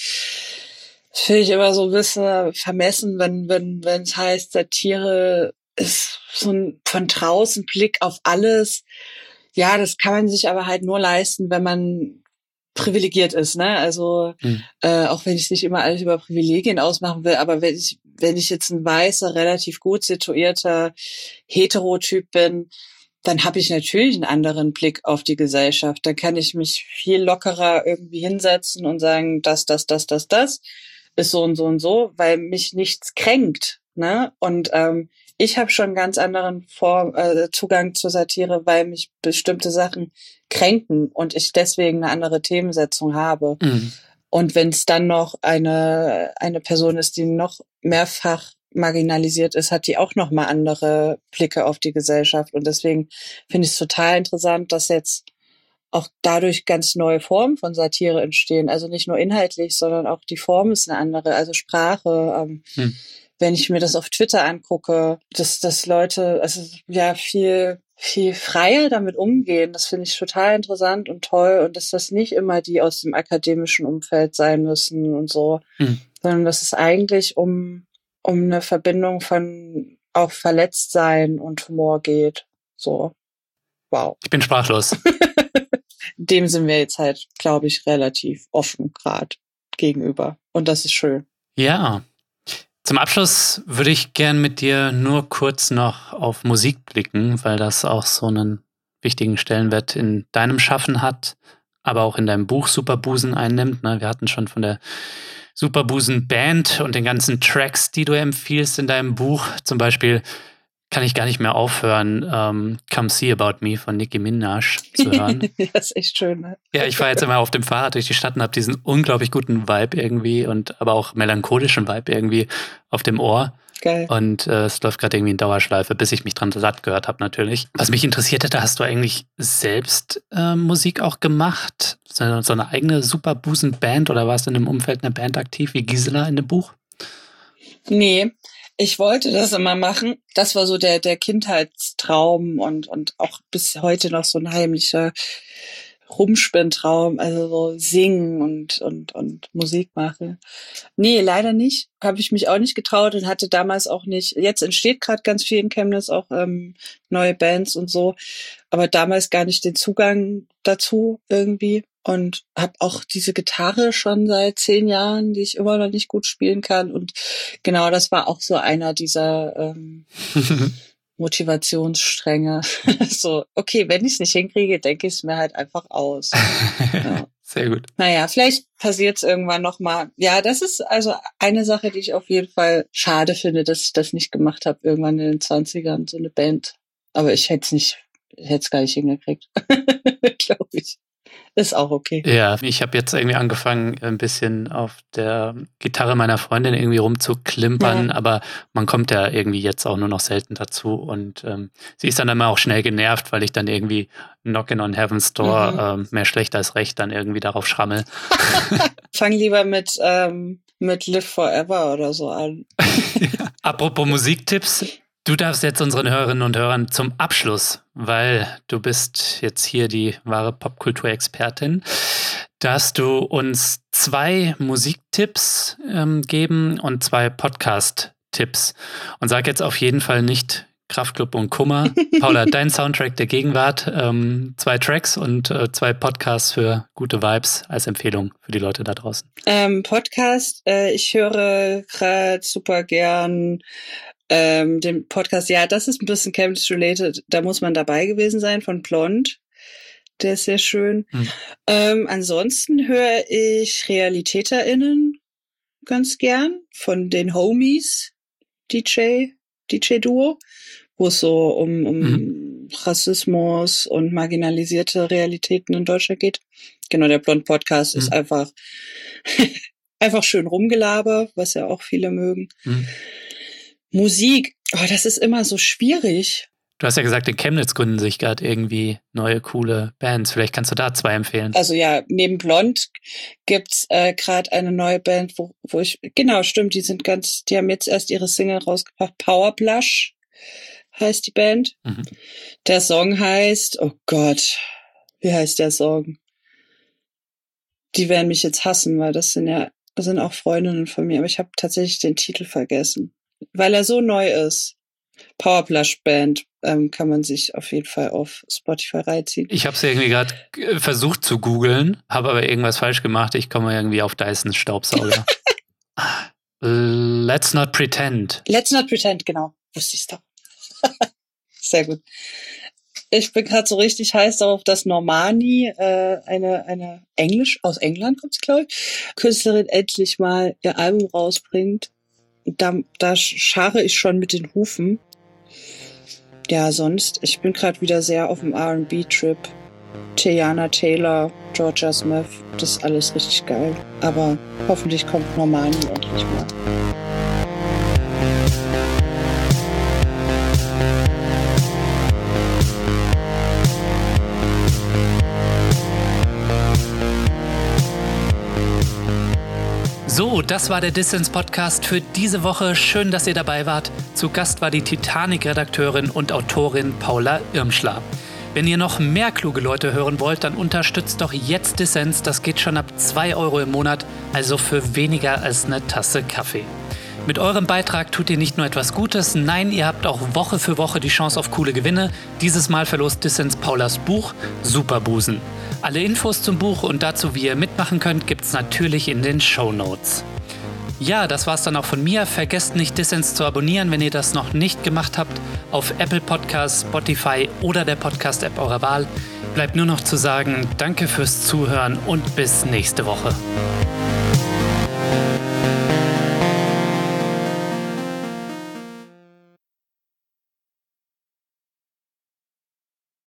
das finde ich immer so ein bisschen vermessen, wenn wenn wenn es heißt, Satire ist so ein von draußen Blick auf alles. Ja, das kann man sich aber halt nur leisten, wenn man privilegiert ist, ne? Also mhm. äh, auch wenn ich nicht immer alles über Privilegien ausmachen will, aber wenn ich wenn ich jetzt ein weißer, relativ gut situierter Heterotyp bin, dann habe ich natürlich einen anderen Blick auf die Gesellschaft. Dann kann ich mich viel lockerer irgendwie hinsetzen und sagen, das, das, das, das, das ist so und so und so, weil mich nichts kränkt, ne? Und ähm, ich habe schon einen ganz anderen Form, äh, Zugang zur Satire, weil mich bestimmte Sachen kränken und ich deswegen eine andere Themensetzung habe. Mhm. Und wenn es dann noch eine eine Person ist, die noch mehrfach marginalisiert ist, hat die auch noch mal andere Blicke auf die Gesellschaft. Und deswegen finde ich es total interessant, dass jetzt auch dadurch ganz neue Formen von Satire entstehen. Also nicht nur inhaltlich, sondern auch die Form ist eine andere, also Sprache. Ähm, hm. Wenn ich mir das auf Twitter angucke, dass, dass Leute also ja viel viel freier damit umgehen, das finde ich total interessant und toll. Und dass das nicht immer die aus dem akademischen Umfeld sein müssen und so, hm. sondern dass es eigentlich um um eine Verbindung von auch Verletztsein und Humor geht. So, wow. Ich bin sprachlos. Dem sind wir jetzt halt, glaube ich, relativ offen gerade gegenüber. Und das ist schön. Ja. Zum Abschluss würde ich gern mit dir nur kurz noch auf Musik blicken, weil das auch so einen wichtigen Stellenwert in deinem Schaffen hat, aber auch in deinem Buch Superbusen einnimmt. Wir hatten schon von der Superbusen-Band und den ganzen Tracks, die du empfiehlst in deinem Buch. Zum Beispiel kann ich gar nicht mehr aufhören, um, Come See About Me von Nicki Minaj zu hören. Das ist echt schön, ne? Ja, ich fahre jetzt immer auf dem Fahrrad durch die Stadt und habe diesen unglaublich guten Vibe irgendwie und aber auch melancholischen Vibe irgendwie auf dem Ohr. Geil. Und äh, es läuft gerade irgendwie in Dauerschleife, bis ich mich dran satt gehört habe natürlich. Was mich interessiert hätte, hast du eigentlich selbst äh, Musik auch gemacht? So, so eine eigene Superbusen-Band oder warst du in dem Umfeld einer Band aktiv wie Gisela in dem Buch? Nee, ich wollte das immer machen. Das war so der der Kindheitstraum und und auch bis heute noch so ein heimlicher Rumspinntraum, also so singen und und und Musik machen. Nee, leider nicht. Habe ich mich auch nicht getraut und hatte damals auch nicht. Jetzt entsteht gerade ganz viel in Chemnitz, auch ähm, neue Bands und so, aber damals gar nicht den Zugang dazu irgendwie. Und habe auch diese Gitarre schon seit zehn Jahren, die ich immer noch nicht gut spielen kann. Und genau, das war auch so einer dieser ähm, Motivationsstränge. So, okay, wenn ich es nicht hinkriege, denke ich es mir halt einfach aus. Ja. Sehr gut. Naja, vielleicht passiert es irgendwann nochmal. Ja, das ist also eine Sache, die ich auf jeden Fall schade finde, dass ich das nicht gemacht habe, irgendwann in den zwanzigern, so eine Band. Aber ich hätte es nicht, ich hätte es gar nicht hingekriegt, glaube ich. Ist auch okay. Ja, ich habe jetzt irgendwie angefangen, ein bisschen auf der Gitarre meiner Freundin irgendwie rumzuklimpern, ja. Aber man kommt ja irgendwie jetzt auch nur noch selten dazu und ähm, sie ist dann immer auch schnell genervt, weil ich dann irgendwie Knockin' on Heaven's Door, mhm. ähm, mehr schlecht als recht, dann irgendwie darauf schrammel. Fang lieber mit, ähm, mit Live Forever oder so an. Ja. Apropos Musiktipps. Du darfst jetzt unseren Hörerinnen und Hörern zum Abschluss, weil du bist jetzt hier die wahre Popkulturexpertin, darfst du uns zwei Musiktipps ähm, geben und zwei Podcast-Tipps. Und sag jetzt auf jeden Fall nicht Kraftklub und Kummer. Paula, dein Soundtrack der Gegenwart, ähm, zwei Tracks und äh, zwei Podcasts für gute Vibes als Empfehlung für die Leute da draußen. Ähm, Podcast, äh, ich höre gerade super gern Ähm, den Podcast, ja, das ist ein bisschen Chemnitz-related, da muss man dabei gewesen sein, von Blond. Der ist sehr schön. Hm. Ähm, ansonsten höre ich RealitäterInnen ganz gern von den Homies, D J, D J-Duo, wo es so um, um hm. Rassismus und marginalisierte Realitäten in Deutschland geht. Genau, der Blond-Podcast hm. ist einfach, einfach schön Rumgelaber, was ja auch viele mögen. Hm. Musik, oh, das ist immer so schwierig. Du hast ja gesagt, in Chemnitz gründen sich gerade irgendwie neue, coole Bands. Vielleicht kannst du da zwei empfehlen. Also ja, neben Blond gibt's äh, gerade eine neue Band, wo, wo ich, genau, stimmt, die sind ganz, die haben jetzt erst ihre Single rausgebracht, Power Blush heißt die Band. Mhm. Der Song heißt, oh Gott, wie heißt der Song? Die werden mich jetzt hassen, weil das sind ja, das sind auch Freundinnen von mir, aber ich habe tatsächlich den Titel vergessen, weil er so neu ist. Powerplush Band ähm, kann man sich auf jeden Fall auf Spotify reinziehen. Ich habe es irgendwie gerade versucht zu googeln, habe aber irgendwas falsch gemacht. Ich komme irgendwie auf Dyson Staubsauger. Let's Not Pretend. Let's Not Pretend, genau. Wusste ich's doch. Sehr gut. Ich bin gerade so richtig heiß darauf, dass Normani, äh, eine eine Englisch, aus England kommt sie, glaube ich, Künstlerin endlich mal ihr Album rausbringt. Da, da scharre ich schon mit den Hufen. Ja, sonst, ich bin gerade wieder sehr auf dem R and B-Trip. Teyana Taylor, Georgia Smith, das ist alles richtig geil. Aber hoffentlich kommt Normani endlich mal. So, das war der Dissens-Podcast für diese Woche. Schön, dass ihr dabei wart. Zu Gast war die Titanic-Redakteurin und Autorin Paula Irmschler. Wenn ihr noch mehr kluge Leute hören wollt, dann unterstützt doch jetzt Dissens. Das geht schon ab zwei Euro im Monat, also für weniger als eine Tasse Kaffee. Mit eurem Beitrag tut ihr nicht nur etwas Gutes, nein, ihr habt auch Woche für Woche die Chance auf coole Gewinne. Dieses Mal verlost Dissens Paulas Buch Superbusen. Alle Infos zum Buch und dazu, wie ihr mitmachen könnt, gibt's natürlich in den Shownotes. Ja, das war's dann auch von mir. Vergesst nicht, Dissens zu abonnieren, wenn ihr das noch nicht gemacht habt, auf Apple Podcasts, Spotify oder der Podcast-App eurer Wahl. Bleibt nur noch zu sagen, danke fürs Zuhören und bis nächste Woche.